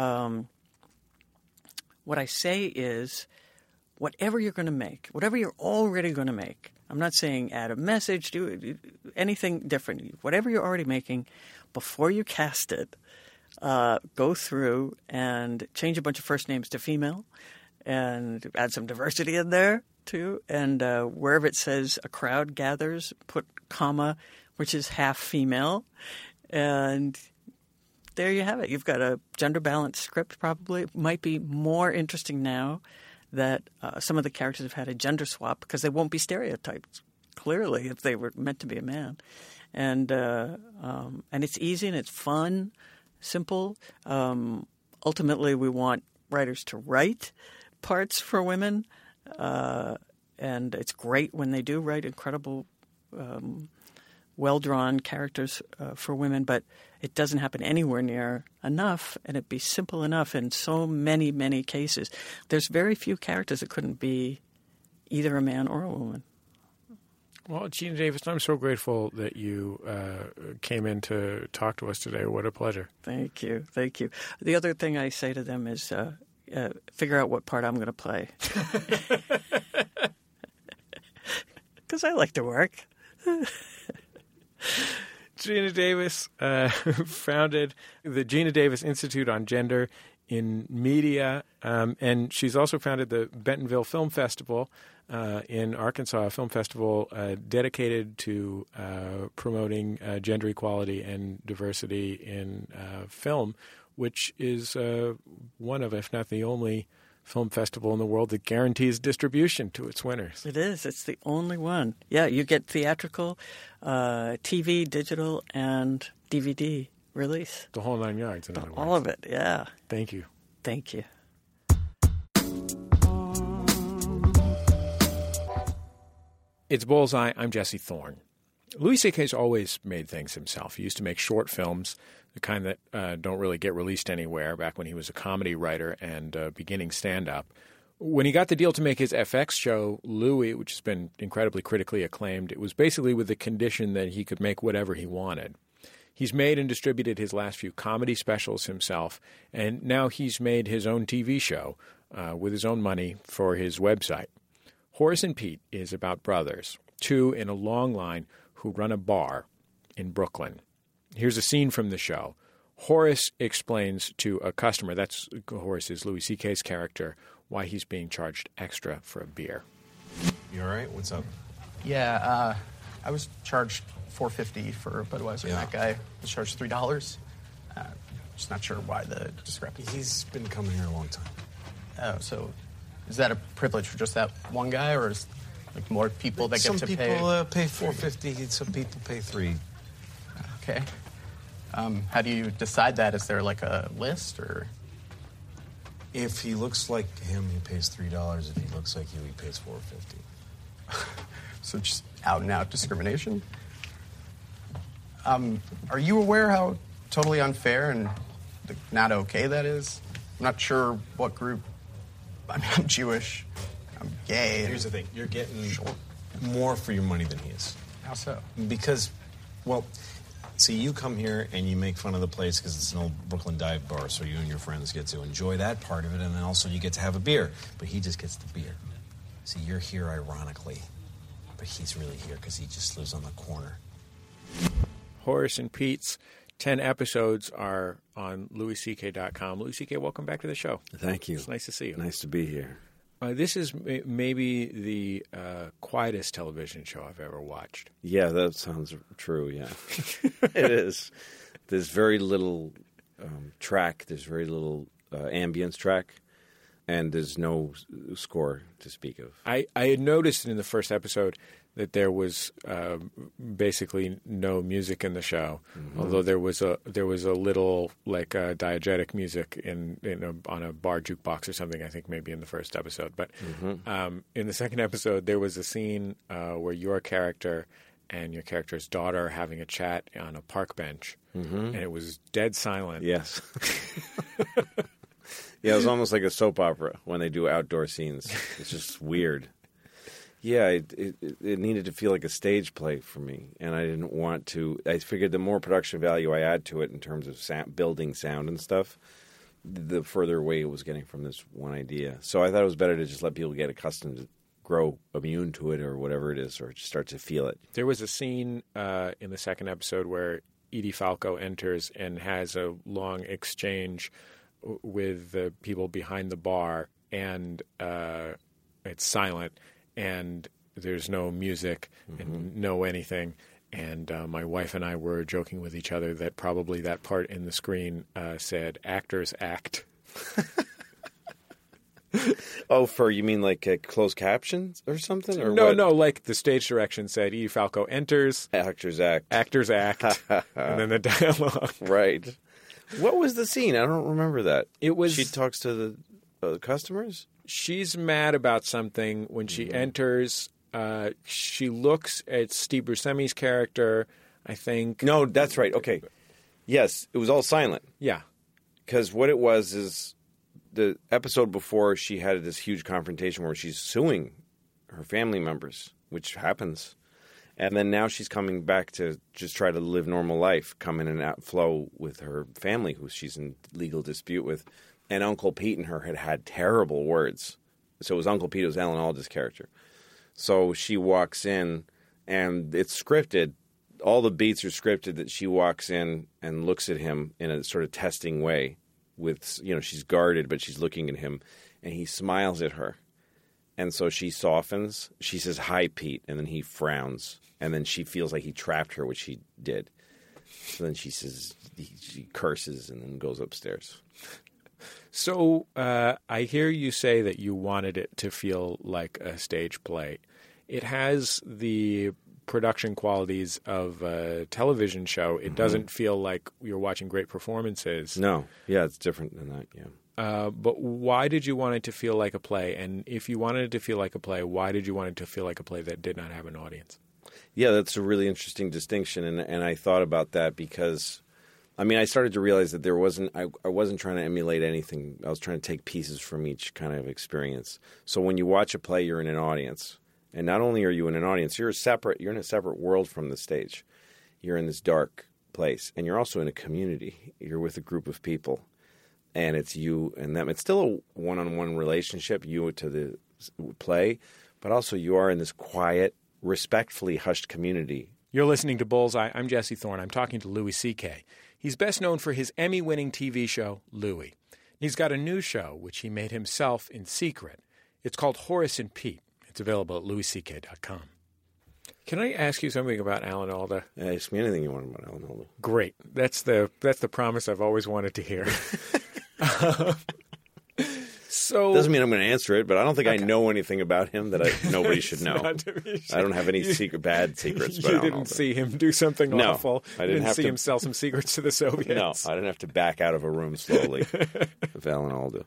What I say is whatever you're going to make, whatever you're already going to make, I'm not saying add a message, do anything different. Whatever you're already making, before you cast it, go through and change a bunch of first names to female and add some diversity in there too. And wherever it says a crowd gathers, put comma, which is half female. And there you have it. You've got a gender-balanced script probably. It might be more interesting now that some of the characters have had a gender swap because they won't be stereotyped, clearly, if they were meant to be a man. And it's easy and it's fun, simple. Ultimately, we want writers to write parts for women, and it's great when they do write incredible, well-drawn characters for women, but it doesn't happen anywhere near enough, and it'd be simple enough in so many, many cases. There's very few characters that couldn't be either a man or a woman. Well, Geena Davis, I'm so grateful that you came in to talk to us today. What a pleasure. Thank you. Thank you. The other thing I say to them is figure out what part I'm going to play. Because I like to work. Geena Davis founded the Geena Davis Institute on Gender in Media, and she's also founded the Bentonville Film Festival in Arkansas, a film festival dedicated to promoting gender equality and diversity in film, which is one of, if not the only, film festival in the world that guarantees distribution to its winners. It is. It's the only one. Yeah, you get theatrical, TV, digital, and DVD release. The whole 9 yards, in other words. All of it, yeah. Thank you. Thank you. It's Bullseye. I'm Jesse Thorne. Louis C.K.'s always made things himself. He used to make short films, the kind that don't really get released anywhere, back when he was a comedy writer and beginning stand-up. When he got the deal to make his FX show, Louis, which has been incredibly critically acclaimed, it was basically with the condition that he could make whatever he wanted. He's made and distributed his last few comedy specials himself, and now he's made his own TV show with his own money for his website. Horace and Pete is about brothers, two in a long line who run a bar in Brooklyn. Here's a scene from the show. Horace explains to a customer, that's Horace is Louis C.K.'s character, why he's being charged extra for a beer. You all right? What's up? Yeah, I was charged $4.50 for Budweiser. Yeah. That guy was charged $3. Just not sure why the discrepancy. He's been coming here a long time. Oh, so is that a privilege for just that one guy, or is like more people that get to pay? Some people pay $4.50. Some people pay $3. Okay. How do you decide that? Is there like a list, or? If he looks like him, he pays $3. If he looks like you, he pays $4.50. So just out and out discrimination? Are you aware how totally unfair and not okay that is? I'm not sure what group. I mean, I'm Jewish. I'm gay. Here's the thing. You're getting more for your money than he is. How so? Because, well, see, you come here and you make fun of the place because it's an old Brooklyn dive bar, so you and your friends get to enjoy that part of it, and then also you get to have a beer. But he just gets the beer. See, you're here ironically, but he's really here because he just lives on the corner. Horace and Pete's 10 episodes are on louisck.com. Louis C.K., welcome back to the show. Thank you. It's nice to see you. Nice to be here. This is maybe the quietest television show I've ever watched. Yeah, that sounds true, yeah. It is. There's very little track. There's very little ambience track. And there's no score to speak of. I had noticed in the first episode that there was basically no music in the show, although there was a little like diegetic music on a bar jukebox or something. I think maybe in the first episode, but in the second episode there was a scene where your character and your character's daughter are having a chat on a park bench, and it was dead silent. Yes. Yeah, it was almost like a soap opera when they do outdoor scenes. It's just weird. Yeah, it needed to feel like a stage play for me, and I didn't want to. I figured the more production value I add to it in terms of building sound and stuff, the further away it was getting from this one idea. So I thought it was better to just let people get accustomed to grow immune to it or whatever it is, or just start to feel it. There was a scene in the second episode where Edie Falco enters and has a long exchange with the people behind the bar, and it's silent, and there's no music and no anything. And my wife and I were joking with each other that probably that part in the screen said "actors act." Oh, you mean like closed captions or something? Or no, what? no, like the stage direction said Edie Falco enters, actors act, and then the dialogue. Right. What was the scene? I don't remember that. It was she talks to the customers. She's mad about something when she enters. She looks at Steve Buscemi's character, I think. No, that's right. Okay. Yes, it was all silent. Yeah. Because what it was is the episode before she had this huge confrontation where she's suing her family members, which happens. And then now she's coming back to just try to live normal life, come in and out, flow with her family, who she's in legal dispute with. And Uncle Pete and her had terrible words. So it was Uncle Pete, it was Alan Alda's character. So she walks in, and it's scripted. All the beats are scripted that she walks in and looks at him in a sort of testing way. With, she's guarded, but she's looking at him, and he smiles at her. And so she softens. She says, "Hi, Pete," and then he frowns. And then she feels like he trapped her, which he did. So then she says, she curses and then goes upstairs. So I hear you say that you wanted it to feel like a stage play. It has the production qualities of a television show. It doesn't feel like you're watching great performances. No. Yeah, it's different than that, yeah. But why did you want it to feel like a play? And if you wanted it to feel like a play, why did you want it to feel like a play that did not have an audience? Yeah, that's a really interesting distinction, and I thought about that because, I started to realize that I wasn't trying to emulate anything. I was trying to take pieces from each kind of experience. So when you watch a play, you're in an audience, and not only are you in an audience, you're in a separate world from the stage. You're in this dark place, and you're also in a community. You're with a group of people. And it's you and them. It's still a one-on-one relationship, you to the play, but also you are in this quiet, respectfully hushed community. You're listening to Bullseye. I'm Jesse Thorne. I'm talking to Louis C.K. He's best known for his Emmy-winning TV show, Louis. He's got a new show, which he made himself in secret. It's called Horace and Pete. It's available at louisck.com. Can I ask you something about Alan Alda? Ask me anything you want about Alan Alda. Great. That's the promise I've always wanted to hear. So doesn't mean I'm going to answer it, but I don't think I know anything about him that nobody should know. I don't have any bad secrets. But you didn't see him do something awful. I didn't see him sell some secrets to the Soviets. No, I didn't have to back out of a room slowly with Alan Alda.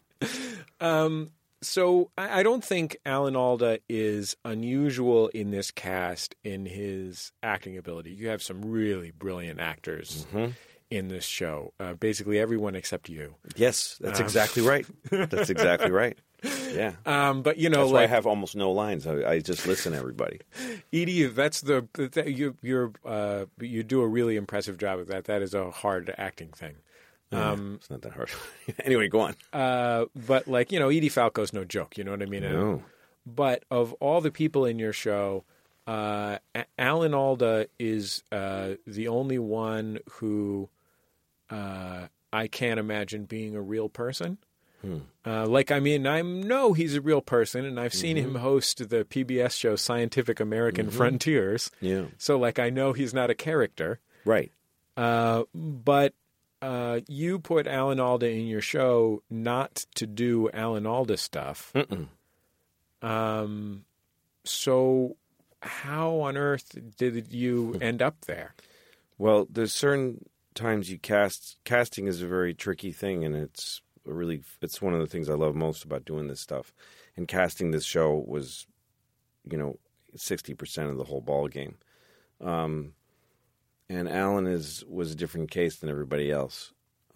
So I don't think Alan Alda is unusual in this cast in his acting ability. You have some really brilliant actors in this show. Basically everyone except you. Yes, that's exactly right. That's exactly right. Yeah. But you know, that's why I have almost no lines. I just listen to everybody. Edie, that's you do a really impressive job of that. That is a hard acting thing. It's not that hard. Anyway, go on. But like, you know, Edie Falco's no joke. You know what I mean? No. But of all the people in your show, Alan Alda is the only one who I can't imagine being a real person. Like, I mean, I know he's a real person, and I've seen him host the PBS show Scientific American Frontiers. Yeah. So, like, I know he's not a character. Right. But you put Alan Alda in your show not to do Alan Alda stuff. So how on earth did you end up there? Well, there's certain times you casting is a very tricky thing, and it's one of the things I love most about doing this stuff. And casting this show was, 60% of the whole ball game. And Alan was a different case than everybody else.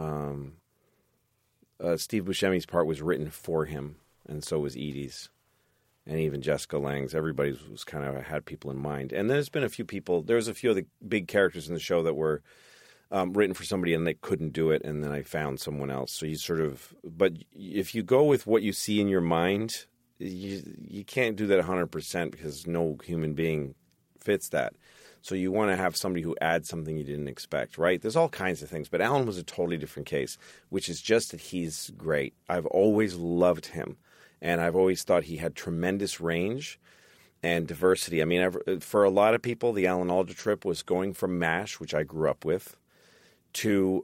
Steve Buscemi's part was written for him, and so was Edie's, and even Jessica Lange's. Everybody was kind of had people in mind. And there's been a few people. There was a few of the big characters in the show that were written for somebody, and they couldn't do it, and then I found someone else. So you but if you go with what you see in your mind, you can't do that 100% because no human being fits that. So you want to have somebody who adds something you didn't expect, right? There's all kinds of things. But Alan was a totally different case, which is just that he's great. I've always loved him, and I've always thought he had tremendous range and diversity. I mean, for a lot of people, the Alan Alda trip was going from MASH, which I grew up with, to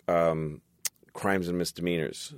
Crimes and Misdemeanors.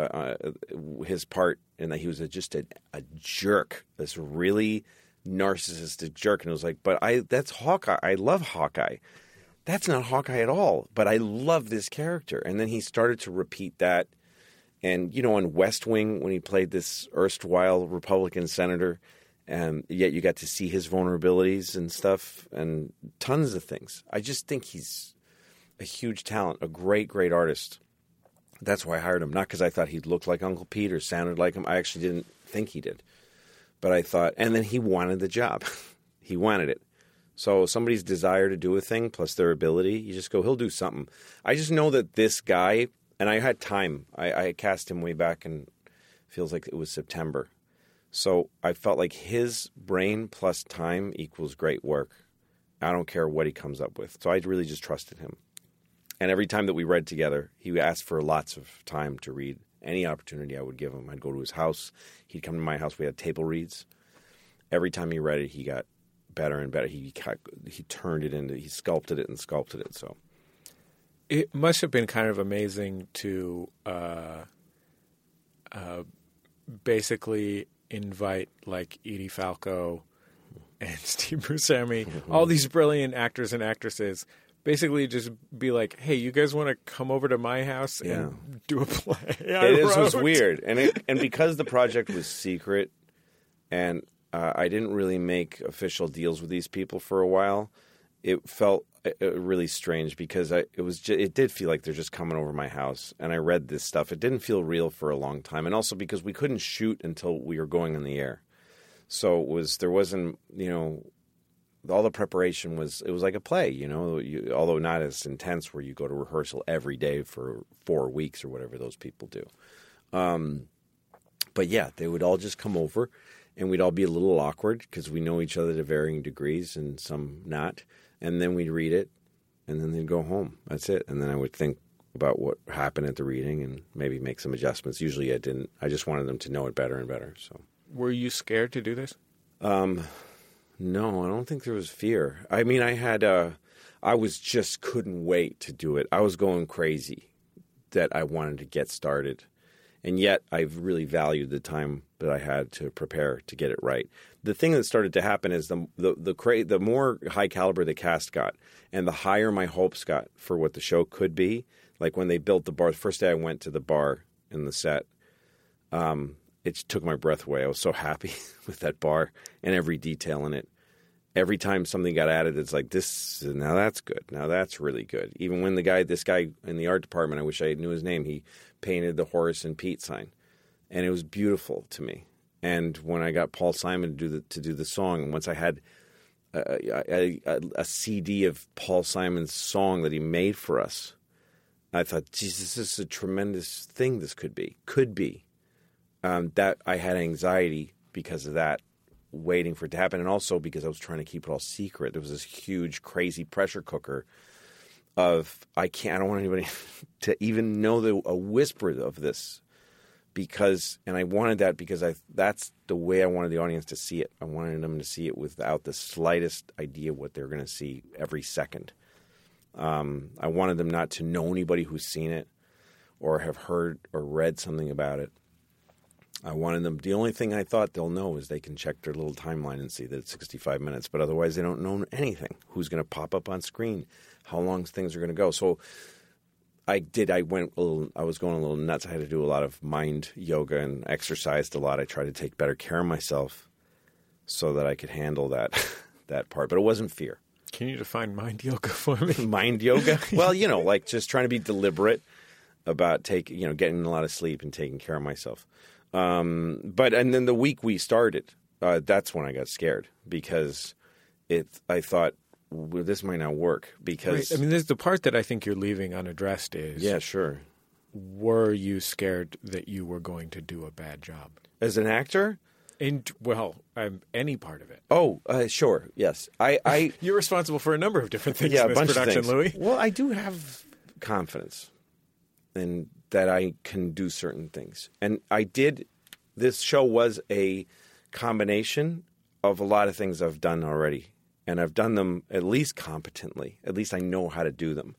His part in that he was just a jerk, this really narcissistic jerk, and it was like, but that's Hawkeye. I love Hawkeye. That's not Hawkeye at all, but I love this character. And then he started to repeat that, and on West Wing when he played this erstwhile Republican senator, and yet you got to see his vulnerabilities and stuff, and tons of things. I just think he's a huge talent, a great, great artist. That's why I hired him, not because I thought he looked like Uncle Pete or sounded like him. I actually didn't think he did. But I thought, and then he wanted the job. He wanted it. So somebody's desire to do a thing plus their ability, you just go, he'll do something. I just know that this guy, and I had time. I cast him way back, and feels like it was September. So I felt like his brain plus time equals great work. I don't care what he comes up with. So I really just trusted him. And every time that we read together, he asked for lots of time to read. Any opportunity I would give him. I'd go to his house. He'd come to my house. We had table reads. Every time he read it, he got better and better. He turned it into, he sculpted it and sculpted it. So it must have been kind of amazing to basically invite like Edie Falco and Steve Buscemi, all these brilliant actors and actresses. Basically, just be like, "Hey, you guys want to come over to my house and do a play?" It was weird, and because the project was secret, and I didn't really make official deals with these people for a while, it felt really strange because it did feel like they're just coming over my house, and I read this stuff. It didn't feel real for a long time, and also because we couldn't shoot until we were going on the air, so there wasn't all the preparation was like a play, although not as intense where you go to rehearsal every day for 4 weeks or whatever those people do. But yeah, they would all just come over, and we'd all be a little awkward because we know each other to varying degrees and some not. And then we'd read it, and then they'd go home. That's it. And then I would think about what happened at the reading and maybe make some adjustments. Usually I didn't. I just wanted them to know it better and better. So, were you scared to do this? No, I don't think there was fear. I mean, I couldn't wait to do it. I was going crazy that I wanted to get started. And yet I've really valued the time that I had to prepare to get it right. The thing that started to happen is the more high caliber the cast got and the higher my hopes got for what the show could be. Like when they built the bar, the first day I went to the bar in the set, it took my breath away. I was so happy with that bar and every detail in it. Every time something got added, it's like, now that's good. Now that's really good. Even when this guy in the art department, I wish I knew his name, he painted the Horace and Pete sign. And it was beautiful to me. And when I got Paul Simon to do the song, and once I had a CD of Paul Simon's song that he made for us, I thought, Jesus, this is a tremendous thing this could be. That I had anxiety because of that, waiting for it to happen, and also because I was trying to keep it all secret. There was this huge, crazy pressure cooker of I don't want anybody to even know a whisper of this, and I wanted that because that's the way I wanted the audience to see it. I wanted them to see it without the slightest idea what they're going to see every second. I wanted them not to know anybody who's seen it or have heard or read something about it. I wanted them, the only thing I thought they'll know is they can check their little timeline and see that it's 65 minutes, but otherwise they don't know anything. Who's going to pop up on screen? How long things are going to go? So I was going a little nuts. I had to do a lot of mind yoga and exercised a lot. I tried to take better care of myself so that I could handle that part, but it wasn't fear. Can you define mind yoga for me? Mind yoga? Well, like just trying to be deliberate about getting a lot of sleep and taking care of myself. And then the week we started, that's when I got scared because I thought, well, this might not work because... Right. I mean, there's the part that I think you're leaving unaddressed is... Yeah, sure. Were you scared that you were going to do a bad job? As an actor? Any part of it. Oh, sure, yes. You're responsible for a number of different things in this production, Louis. Well, I do have confidence in that I can do certain things. And this show was a combination of a lot of things I've done already. And I've done them at least competently. At least I know how to do them.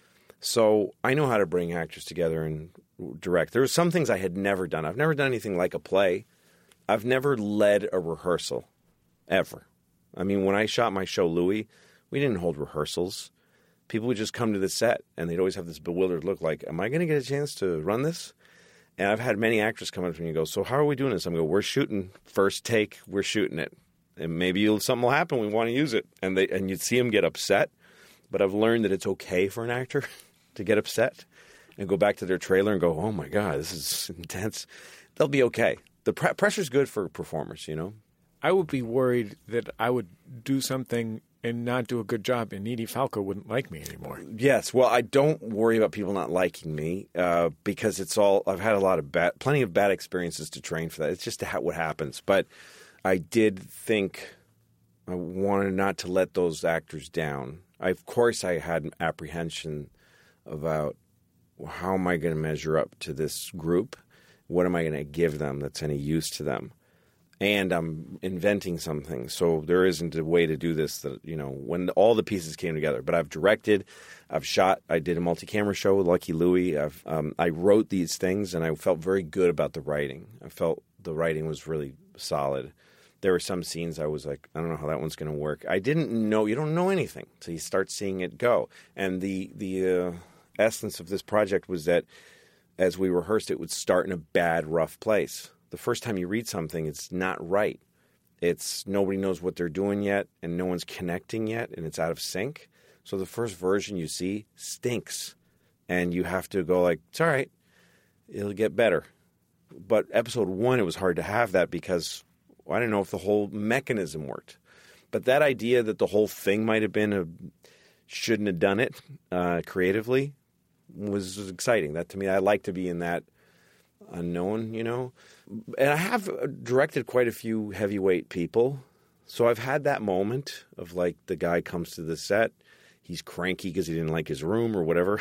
So I know how to bring actors together and direct. There were some things I had never done. I've never done anything like a play. I've never led a rehearsal, ever. I mean, when I shot my show, Louis, we didn't hold rehearsals. People would just come to the set, and they'd always have this bewildered look like, am I going to get a chance to run this? And I've had many actors come up to me and go, so how are we doing this? I'm going, we're shooting. First take, we're shooting it. And maybe something will happen. We want to use it. And you'd see them get upset. But I've learned that it's okay for an actor to get upset and go back to their trailer and go, oh, my God, this is intense. They'll be okay. The pressure's good for performers, I would be worried that I would do something and not do a good job, and Edie Falco wouldn't like me anymore. Yes. Well, I don't worry about people not liking me because I've had plenty of bad experiences to train for that. It's just what happens. But I did think I wanted not to let those actors down. Of course, I had apprehension about how am I going to measure up to this group? What am I going to give them that's any use to them? And I'm inventing something. So there isn't a way to do this that, when all the pieces came together. But I've directed, I've shot, I did a multi-camera show with Lucky Louie. I wrote these things, and I felt very good about the writing. I felt the writing was really solid. There were some scenes I was like, I don't know how that one's going to work. I didn't know. You don't know anything until you start seeing it go. And the essence of this project was that as we rehearsed, it would start in a bad, rough place. The first time you read something, it's not right. It's nobody knows what they're doing yet, and no one's connecting yet, and it's out of sync. So the first version you see stinks, and you have to go like, it's all right, it'll get better. But episode 1, it was hard to have that because I didn't know if the whole mechanism worked. But that idea that the whole thing might have been shouldn't have done it creatively was exciting. That to me, I like to be in that unknown, And I have directed quite a few heavyweight people. So I've had that moment of like the guy comes to the set, he's cranky because he didn't like his room or whatever,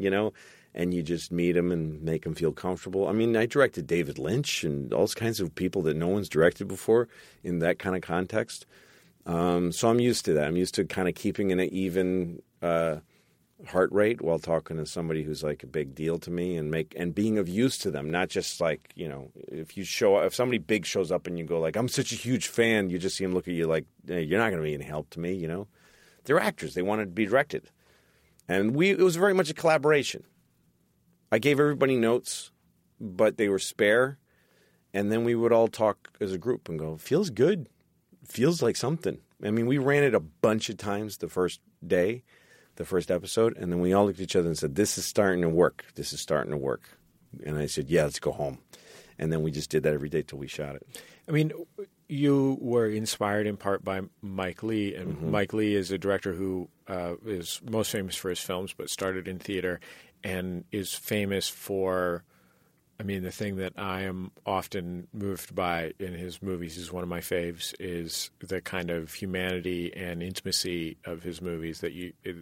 and you just meet him and make him feel comfortable. I mean, I directed David Lynch and all kinds of people that no one's directed before in that kind of context. So I'm used to that. I'm used to kind of keeping an even heart rate while talking to somebody who's like a big deal to me, and being of use to them, not just like, if somebody big shows up and you go like, I'm such a huge fan, you just see them look at you like, hey, you're not going to be any help to me, They're actors. They want to be directed. And it was very much a collaboration. I gave everybody notes, but they were spare. And then we would all talk as a group and go, feels good. Feels like something. I mean, we ran it a bunch of times the first day, the first episode, and then we all looked at each other and said, this is starting to work. This is starting to work. And I said, yeah, let's go home. And then we just did that every day till we shot it. I mean, you were inspired in part by Mike Leigh, and Mike Leigh is a director who is most famous for his films, but started in theater and is famous for, I mean, the thing that I am often moved by in his movies, is one of my faves, is the kind of humanity and intimacy of his movies, that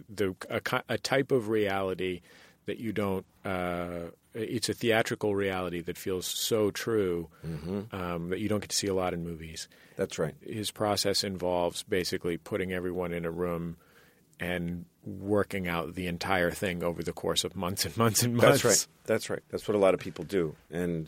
a type of reality that you don't it's a theatrical reality that feels so true that you don't get to see a lot in movies. That's right. His process involves basically putting everyone in a room and working out the entire thing over the course of months and months and months. That's right. That's right. That's what a lot of people do. And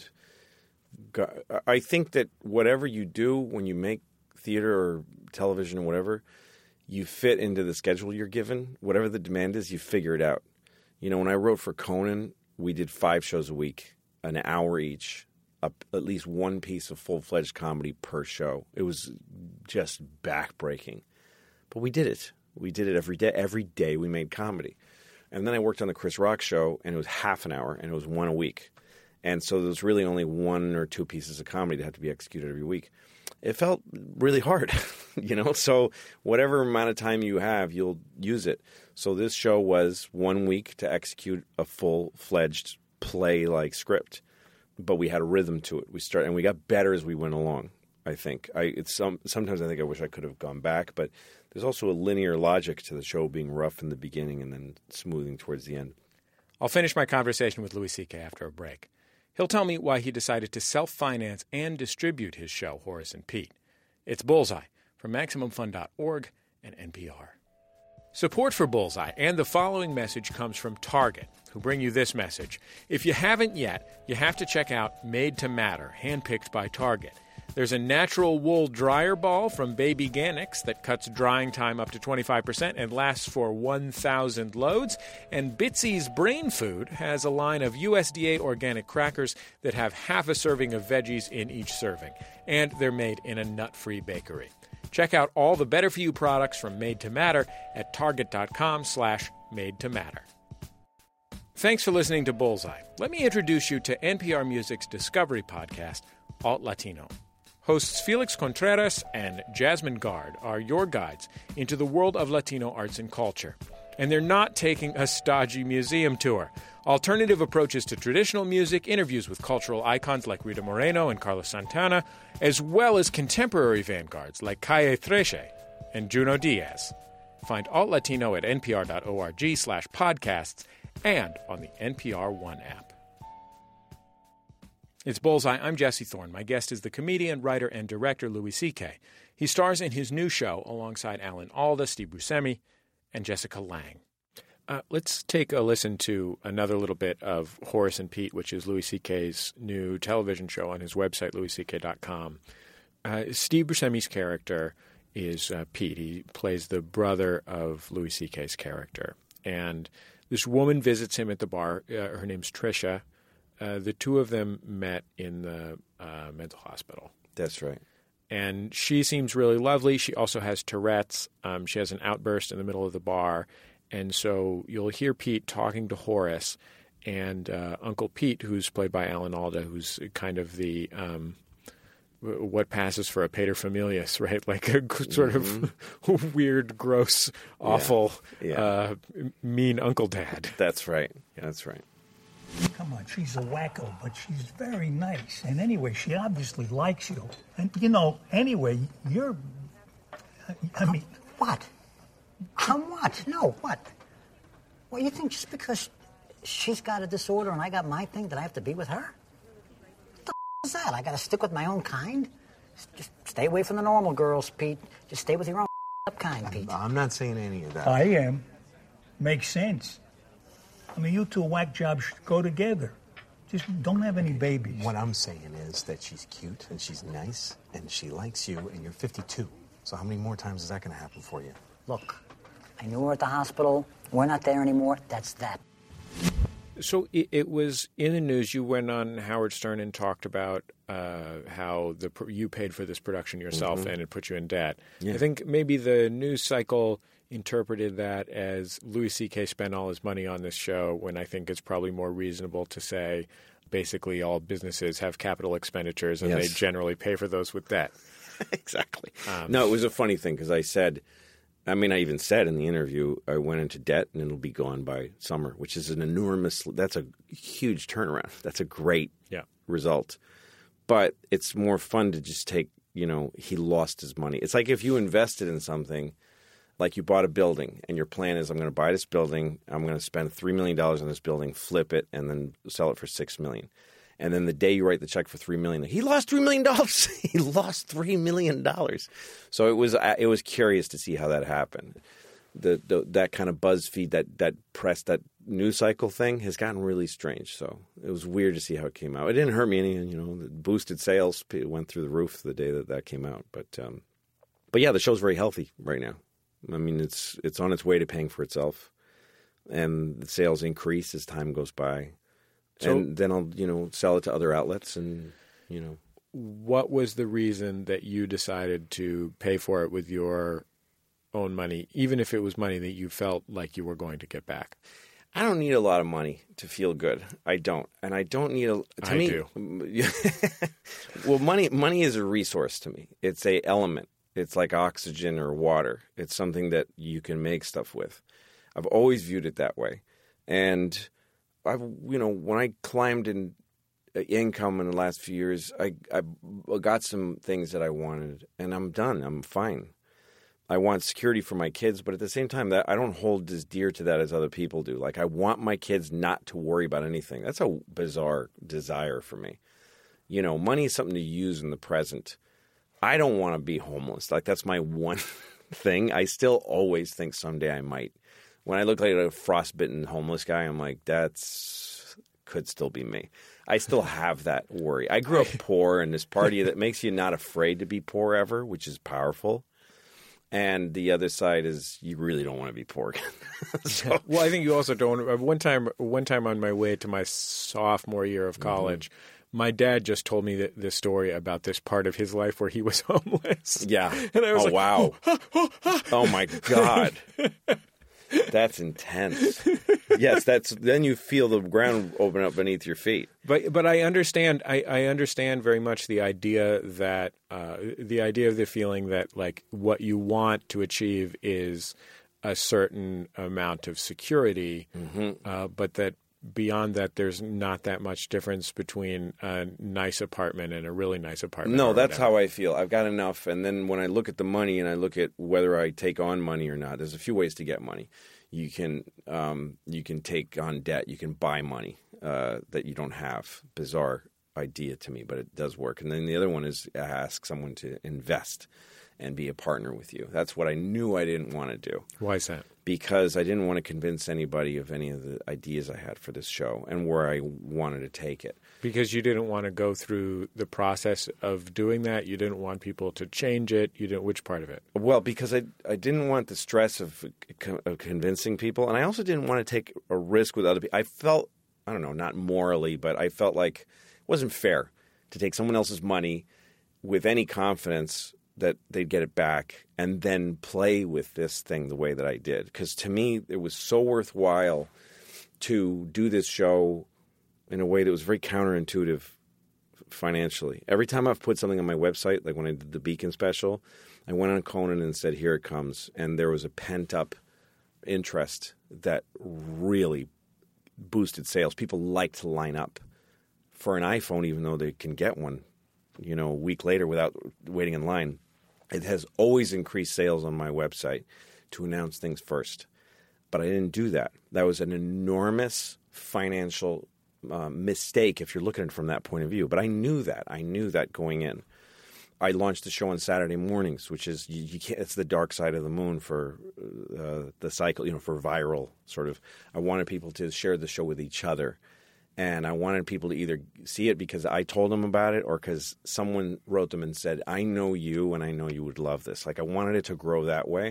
I think that whatever you do when you make theater or television or whatever, you fit into the schedule you're given. Whatever the demand is, you figure it out. When I wrote for Conan, we did 5 shows a week, an hour each, at least one piece of full-fledged comedy per show. It was just back-breaking. But we did it. We did it every day. Every day we made comedy. And then I worked on the Chris Rock show, and it was half an hour, and it was one a week. And so there was really only 1 or 2 pieces of comedy that had to be executed every week. It felt really hard, So whatever amount of time you have, you'll use it. So this show was 1 week to execute a full-fledged play-like script, but we had a rhythm to it. And we got better as we went along. I think sometimes I think I wish I could have gone back, but there's also a linear logic to the show being rough in the beginning and then smoothing towards the end. I'll finish my conversation with Louis C.K. after a break. He'll tell me why he decided to self-finance and distribute his show, Horace and Pete. It's Bullseye from MaximumFun.org and NPR. Support for Bullseye and the following message comes from Target, who bring you this message. If you haven't yet, you have to check out Made to Matter, handpicked by Target. There's a natural wool dryer ball from Baby Ganix that cuts drying time up to 25% and lasts for 1,000 loads. And Bitsy's Brain Food has a line of USDA organic crackers that have half a serving of veggies in each serving. And they're made in a nut-free bakery. Check out all the better-for-you products from Made to Matter at target.com/made-to-matter. Thanks for listening to Bullseye. Let me introduce you to NPR Music's Discovery podcast, Alt Latino. Hosts Felix Contreras and Jasmine Gard are your guides into the world of Latino arts and culture. And they're not taking a stodgy museum tour. Alternative approaches to traditional music, interviews with cultural icons like Rita Moreno and Carlos Santana, as well as contemporary vanguards like Calle Treche and Juno Diaz. Find Alt Latino at npr.org/podcasts and on the NPR One app. It's Bullseye. I'm Jesse Thorne. My guest is the comedian, writer, and director Louis C.K. He stars in his new show alongside Alan Alda, Steve Buscemi, and Jessica Lange. Let's take a listen to another little bit of Horace and Pete, which is Louis C.K.'s new television show on his website, louisck.com. Steve Buscemi's character is Pete. He plays the brother of Louis C.K.'s character. And this woman visits him at the bar. Her name's Trisha. The two of them met in the mental hospital. That's right. And she seems really lovely. She also has Tourette's. She has an outburst in the middle of the bar. And so you'll hear Pete talking to Horace and Uncle Pete, who's played by Alan Alda, who's kind of the what passes for a paterfamilias, right? Like a sort of weird, gross, awful, mean Uncle Dad. That's right. That's right. Come on, she's a wacko, but she's very nice. And anyway, she obviously likes you. And, anyway, you're... I mean... What? What? No, what? Well, you think just because she's got a disorder and I got my thing that I have to be with her? What the is that? I got to stick with my own kind? Just stay away from the normal girls, Pete. Just stay with your own kind, Pete. I'm not saying any of that. I am. makes sense. I mean, you two whack jobs should go together. Just don't have any babies. What I'm saying is that she's cute and she's nice and she likes you and you're 52. So how many more times is that going to happen for you? Look, I knew her at the hospital. We're not there anymore. That's that. So it was in the news. You went on Howard Stern and talked about how you paid for this production yourself and it put you in debt. Yeah. I think maybe the news cycle interpreted that as Louis C.K. spent all his money on this show, when I think it's probably more reasonable to say basically all businesses have capital expenditures and they generally pay for those with debt. Exactly. No, it was a funny thing because I even said in the interview, I went into debt and it'll be gone by summer, which is that's a huge turnaround. That's a great result. But it's more fun to just take, he lost his money. It's like if you invested in something, like you bought a building and your plan is I'm going to buy this building, I'm going to spend $3 million on this building, flip it, and then sell it for $6 million. And then the day you write the check for $3 million, he lost $3 million. He lost $3 million. So it was curious to see how that happened. That kind of BuzzFeed, that press, that news cycle thing has gotten really strange. So it was weird to see how it came out. It didn't hurt me any. The boosted sales went through the roof the day that came out. But yeah, the show's very healthy right now. I mean, it's on its way to paying for itself, and the sales increase as time goes by. So, and then I'll, sell it to other outlets and, What was the reason that you decided to pay for it with your own money, even if it was money that you felt like you were going to get back? I don't need a lot of money to feel good. I don't. And I don't need I do. Well, money is a resource to me. It's a element. It's like oxygen or water. It's something that you can make stuff with. I've always viewed it that way. And when I climbed in income in the last few years, I got some things that I wanted, and I'm done. I'm fine. I want security for my kids, but at the same time, that I don't hold as dear to that as other people do. Like, I want my kids not to worry about anything. That's a bizarre desire for me. Money is something to use in the present. I don't want to be homeless. Like, that's my one thing. I still always think someday I might. When I look like a frostbitten homeless guy, I'm like, could still be me. I still have that worry. I grew up poor, and this party that makes you not afraid to be poor ever, which is powerful. And the other side is you really don't want to be poor. So. Well, I think you also don't. One time on my way to my sophomore year of college, my dad just told me this story about this part of his life where he was homeless. Yeah. And I was like, wow. Oh, my God. That's intense. Yes, then you feel the ground open up beneath your feet. But I understand. I understand very much the idea that the idea of the feeling that like what you want to achieve is a certain amount of security, but that beyond that, there's not that much difference between a nice apartment and a really nice apartment. No, that's how I feel. I've got enough. And then when I look at the money and I look at whether I take on money or not, there's a few ways to get money. You can take on debt. You can buy money that you don't have. Bizarre idea to me, but it does work. And then the other one is ask someone to invest and be a partner with you. That's what I knew I didn't want to do. Why is that? Because I didn't want to convince anybody of any of the ideas I had for this show and where I wanted to take it. Because you didn't want to go through the process of doing that? You didn't want people to change it? You didn't. Which part of it? Well, because I didn't want the stress of convincing people, and I also didn't want to take a risk with other people. I felt, I don't know, not morally, but I felt like it wasn't fair to take someone else's money with any confidence that they'd get it back and then play with this thing the way that I did. Because to me, it was so worthwhile to do this show in a way that was very counterintuitive financially. Every time I've put something on my website, like when I did the Beacon special, I went on Conan and said, here it comes. And there was a pent-up interest that really boosted sales. People like to line up for an iPhone, even though they can get one, a week later without waiting in line. It has always increased sales on my website to announce things first. But I didn't do that. That was an enormous financial mistake if you're looking at it from that point of view. But I knew that. I knew that going in. I launched the show on Saturday mornings, which is you can't. It's the dark side of the moon for the cycle, for viral sort of. I wanted people to share the show with each other, and I wanted people to either see it because I told them about it, or because someone wrote them and said, "I know you, and I know you would love this." Like I wanted it to grow that way.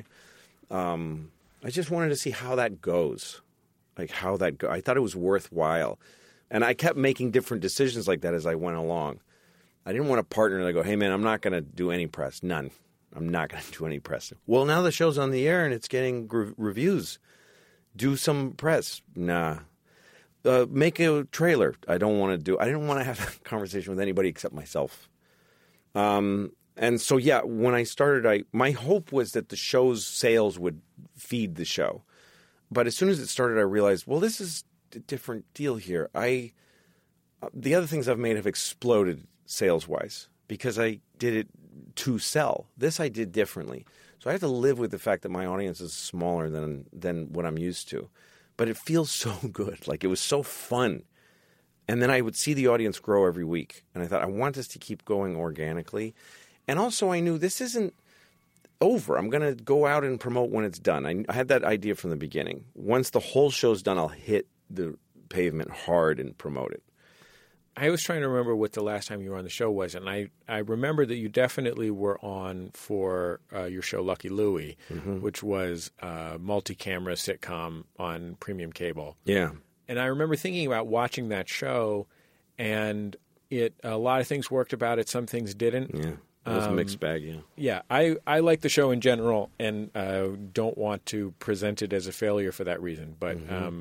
I just wanted to see how that goes, I thought it was worthwhile, and I kept making different decisions like that as I went along. I didn't want a partner that go, "Hey, man, I'm not going to do any press. None. I'm not going to do any press." Well, now the show's on the air and it's getting reviews. Do some press. Nah. Make a trailer. I didn't want to have a conversation with anybody except myself. And so, yeah, when I started, my hope was that the show's sales would feed the show. But as soon as it started, I realized, well, this is a different deal here. The other things I've made have exploded sales-wise because I did it to sell. This I did differently. So I have to live with the fact that my audience is smaller than what I'm used to. But it feels so good. Like, it was so fun. And then I would see the audience grow every week. And I thought, I want this to keep going organically. And also I knew this isn't over. I'm going to go out and promote when it's done. I had that idea from the beginning. Once the whole show's done, I'll hit the pavement hard and promote it. I was trying to remember what the last time you were on the show was, and I remember that you definitely were on for your show Lucky Louie, which was a multi-camera sitcom on premium cable. Yeah. And I remember thinking about watching that show, and a lot of things worked about it, some things didn't. Yeah. It was a mixed bag, yeah. Yeah. I like the show in general and don't want to present it as a failure for that reason, but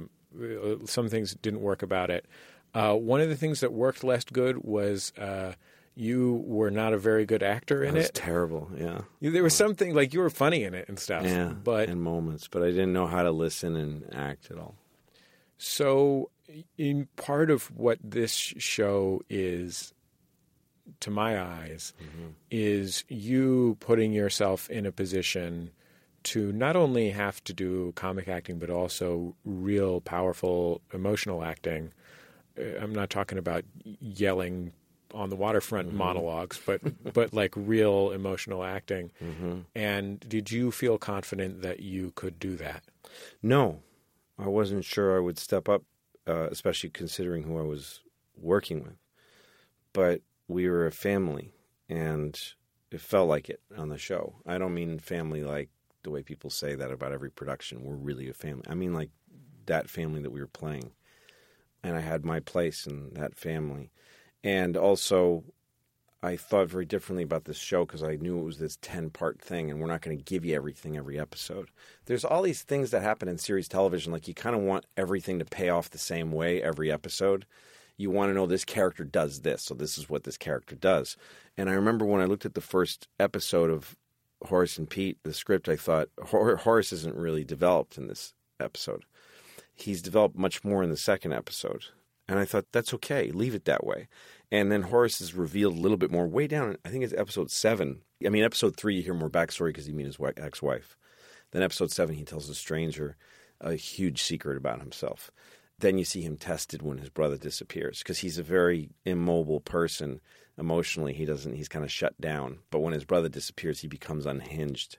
some things didn't work about it. One of the things that worked less good was you were not a very good actor in it. It was terrible, yeah. There was something, like you were funny in it and stuff. Yeah, in moments, but I didn't know how to listen and act at all. So in part of what this show is, to my eyes, is you putting yourself in a position to not only have to do comic acting, but also real, powerful, emotional acting. I'm not talking about yelling on the waterfront monologues, but like real emotional acting. And did you feel confident that you could do that? No, I wasn't sure I would step up, especially considering who I was working with. But we were a family, and it felt like it on the show. I don't mean family like the way people say that about every production. We're really a family. I mean like that family that we were playing. And I had my place in that family. And also, I thought very differently about this show because I knew it was this 10-part thing, and we're not going to give you everything every episode. There's all these things that happen in series television, like you kind of want everything to pay off the same way every episode. You want to know this character does this, so this is what this character does. And I remember when I looked at the first episode of Horace and Pete, the script, I thought, Horace isn't really developed in this episode. He's developed much more in the second episode. And I thought, that's okay. Leave it that way. And then Horace is revealed a little bit more way down. I think it's episode 7. I mean, episode 3, you hear more backstory because you meet his ex-wife. Then episode 7, he tells a stranger a huge secret about himself. Then you see him tested when his brother disappears because he's a very immobile person. Emotionally, he's kind of shut down. But when his brother disappears, he becomes unhinged.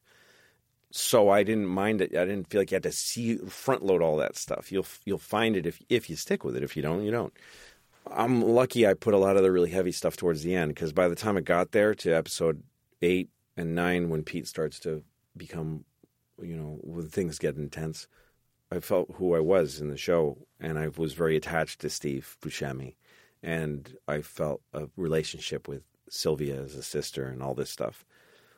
So I didn't mind it. I didn't feel like you had to front load all that stuff. You'll find it if you stick with it. If you don't, you don't. I'm lucky I put a lot of the really heavy stuff towards the end because by the time it got there to episode 8 and 9, when Pete starts to become, when things get intense, I felt who I was in the show, and I was very attached to Steve Buscemi, and I felt a relationship with Sylvia as a sister and all this stuff.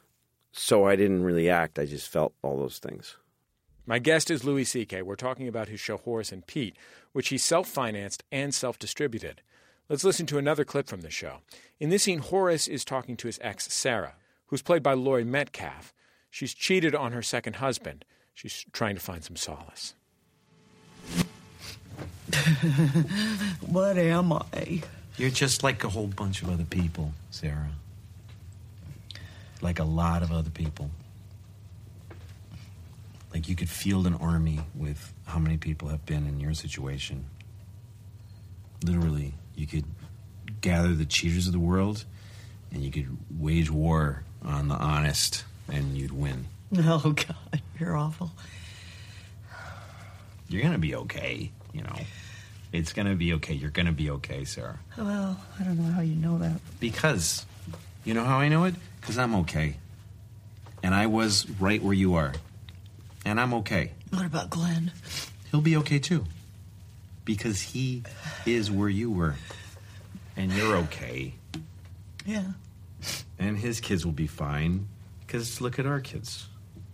So I didn't really act. I just felt all those things. My guest is Louis C.K. We're talking about his show Horace and Pete, which he self-financed and self-distributed. Let's listen to another clip from the show. In this scene, Horace is talking to his ex, Sarah, who's played by Laurie Metcalf. She's cheated on her second husband. She's trying to find some solace. What am I? You're just like a whole bunch of other people, Sarah. Like a lot of other people. Like you could field an army with how many people have been in your situation. Literally, you could gather the cheaters of the world and you could wage war on the honest, and you'd win. Oh, God, you're awful. You're going to be okay, you know. It's going to be okay. You're going to be okay, Sarah. Well, I don't know how you know that. Because, you know how I know it? Because I'm okay. And I was right where you are. And I'm okay. What about Glenn? He'll be okay, too. Because he is where you were. And you're okay. Yeah. And his kids will be fine. Because look at our kids.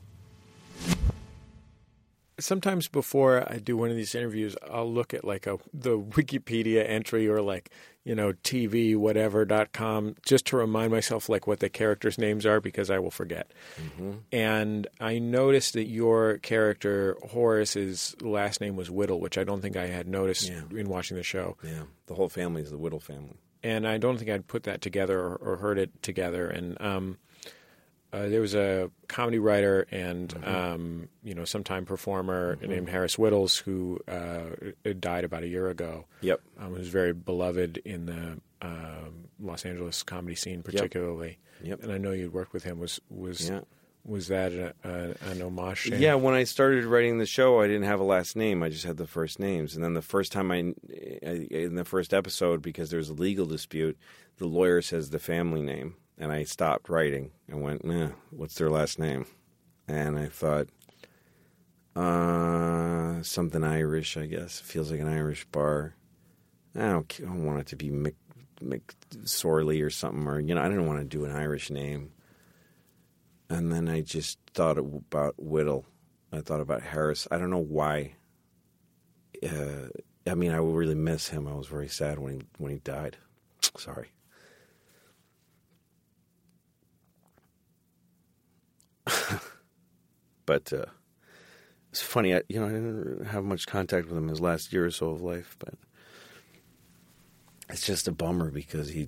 Sometimes before I do one of these interviews, I'll look at like the Wikipedia entry or like, TVwhatever.com just to remind myself like what the characters' names are because I will forget. Mm-hmm. And I noticed that your character, Horace's last name was Whittle, which I don't think I had noticed in watching the show. Yeah, the whole family is the Whittle family. And I don't think I'd put that together or heard it together. And there was a comedy writer and, sometime performer named Harris Whittles who died about a year ago. Yep. Who's very beloved in the Los Angeles comedy scene particularly. Yep. And I know you'd worked with him. Was that an homage? Shane? Yeah, when I started writing the show, I didn't have a last name. I just had the first names. And then the first time in the first episode, because there was a legal dispute, the lawyer says the family name. And I stopped writing and went, what's their last name? And I thought, something Irish, I guess. It feels like an Irish bar. I don't want it to be McSorley or something. Or, I didn't want to do an Irish name. And then I just thought about Whittle. I thought about Harris. I don't know why. I will really miss him. I was very sad when he died. Sorry. But it's funny. I didn't have much contact with him his last year or so of life, but it's just a bummer because he,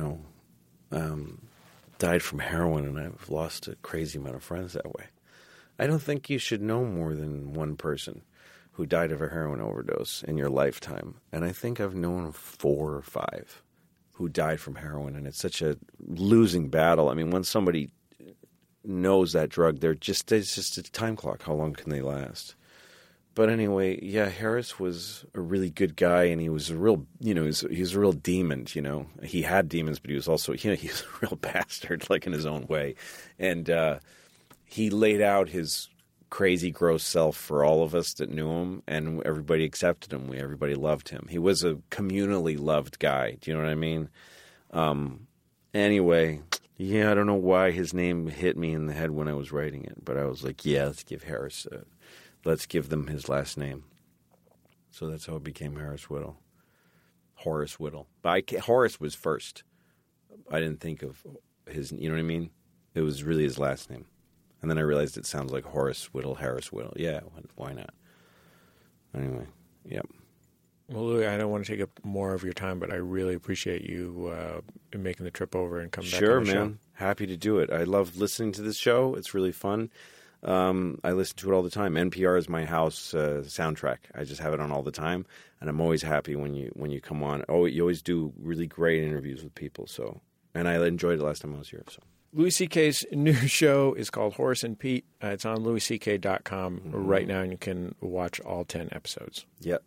died from heroin, and I've lost a crazy amount of friends that way. I don't think you should know more than one person who died of a heroin overdose in your lifetime, and I think I've known 4 or 5 who died from heroin, and it's such a losing battle. I mean, when somebody knows that drug, it's just a time clock. How long can they last? But anyway, yeah, Harris was a really good guy, and he was a real, he was a real demon. He had demons, but he was also, he was a real bastard, like in his own way. And he laid out his crazy, gross self for all of us that knew him, and everybody accepted him. Everybody loved him. He was a communally loved guy. Do you know what I mean? Anyway. Yeah, I don't know why his name hit me in the head when I was writing it, but I was like, let's give them his last name. So that's how it became Harris Whittle. Horace Whittle. But Horace was first. I didn't think of his, you know what I mean? It was really his last name. And then I realized it sounds like Horace Whittle, Harris Whittle. Yeah, why not? Anyway, yep. Well, Louis, I don't want to take up more of your time, but I really appreciate you making the trip over and coming back on the show. Sure, man. Happy to do it. I love listening to this show. It's really fun. I listen to it all the time. NPR is my house soundtrack. I just have it on all the time, and I'm always happy when you come on. Oh, you always do really great interviews with people. So, and I enjoyed it last time I was here. So, Louis C.K.'s new show is called Horace and Pete. It's on louisck.com right now, and you can watch all 10 episodes. Yep.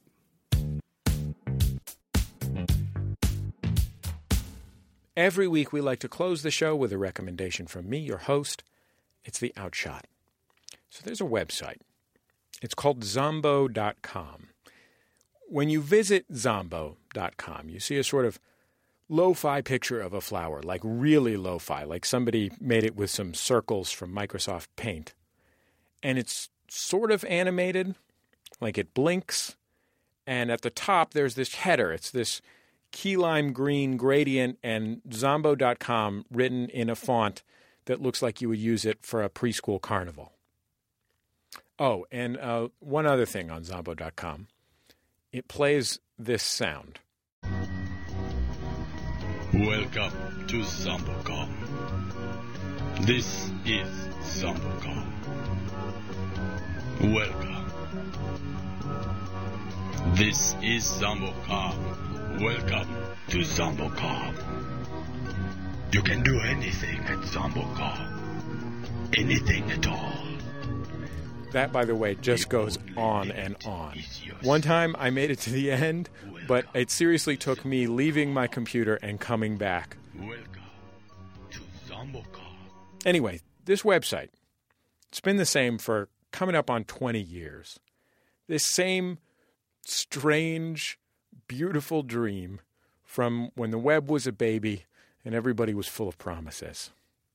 Every week, we like to close the show with a recommendation from me, your host. It's the Outshot. So there's a website. It's called Zombo.com. When you visit Zombo.com, you see a sort of lo-fi picture of a flower, like really lo-fi, like somebody made it with some circles from Microsoft Paint. And it's sort of animated, like it blinks. And at the top, there's this header. It's this key lime green gradient and Zombo.com written in a font that looks like you would use it for a preschool carnival. Oh, and one other thing on Zombo.com. It plays this sound. Welcome to Zombo.com. This is Zombo.com. Welcome. This is Zombo.com. Welcome to Zombo.com. You can do anything at ZomboCon. Anything at all. That, by the way, just goes on and on. One time I made it to the end, but it seriously took me leaving my computer and coming back. Welcome to ZomboCon. Anyway, this website, it's been the same for coming up on 20 years. This same strange, beautiful dream from when the web was a baby and everybody was full of promises.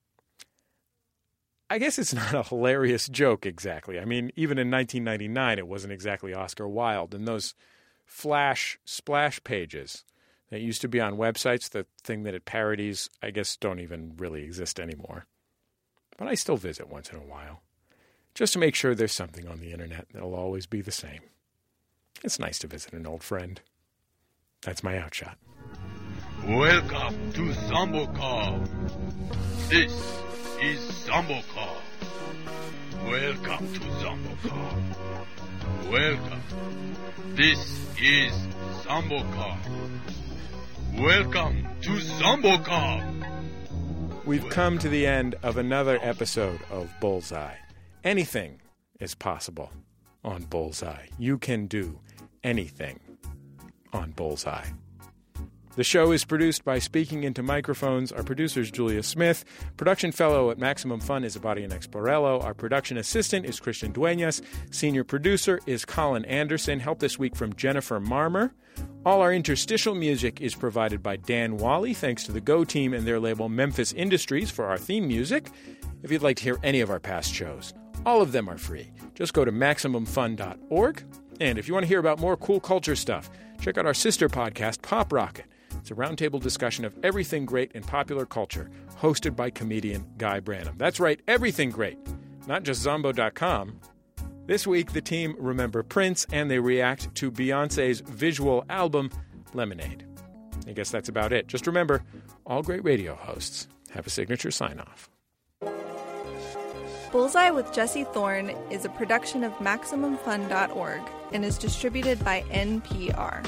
I guess it's not a hilarious joke exactly. I mean, even in 1999, it wasn't exactly Oscar Wilde. And those flash splash pages that used to be on websites, the thing that it parodies, I guess don't even really exist anymore. But I still visit once in a while, just to make sure there's something on the internet that'll always be the same. It's nice to visit an old friend. That's my outshot. Welcome to ZomboCon. This is ZomboCon. Welcome to ZomboCon. Welcome. This is ZomboCon. Welcome to ZomboCon. We've come to the end of another episode of Bullseye. Anything is possible on Bullseye. You can do anything on Bullseye. The show is produced by Speaking Into Microphones. Our producer is Julia Smith. Production fellow at Maximum Fun is Abadian Exporello. Our production assistant is Christian Duenas. Senior producer is Colin Anderson. Help this week from Jennifer Marmer. All our interstitial music is provided by Dan Wally, thanks to the Go team and their label Memphis Industries for our theme music. If you'd like to hear any of our past shows, all of them are free. Just go to MaximumFun.org. And if you want to hear about more cool culture stuff, check out our sister podcast, Pop Rocket. It's a roundtable discussion of everything great in popular culture, hosted by comedian Guy Branum. That's right, everything great, not just Zombo.com. This week, the team remember Prince, and they react to Beyoncé's visual album, Lemonade. I guess that's about it. Just remember, all great radio hosts have a signature sign-off. Bullseye with Jesse Thorne is a production of MaximumFun.org and is distributed by NPR.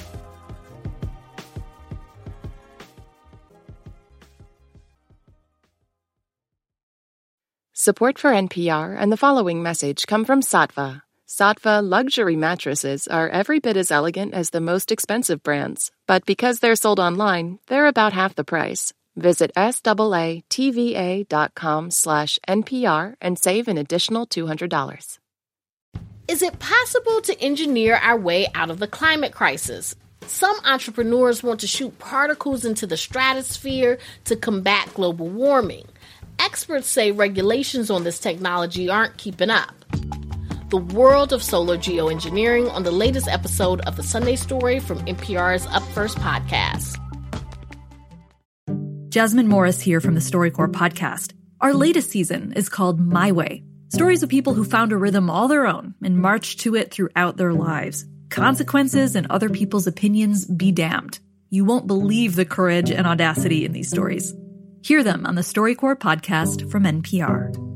Support for NPR and the following message come from Saatva. Saatva luxury mattresses are every bit as elegant as the most expensive brands, but because they're sold online, they're about half the price. Visit SAATVA.com/NPR and save an additional $200. Is it possible to engineer our way out of the climate crisis? Some entrepreneurs want to shoot particles into the stratosphere to combat global warming. Experts say regulations on this technology aren't keeping up. The world of solar geoengineering on the latest episode of The Sunday Story from NPR's Up First podcast. Jasmine Morris here from the StoryCorps podcast. Our latest season is called My Way. Stories of people who found a rhythm all their own and marched to it throughout their lives. Consequences and other people's opinions be damned. You won't believe the courage and audacity in these stories. Hear them on the StoryCorps podcast from NPR.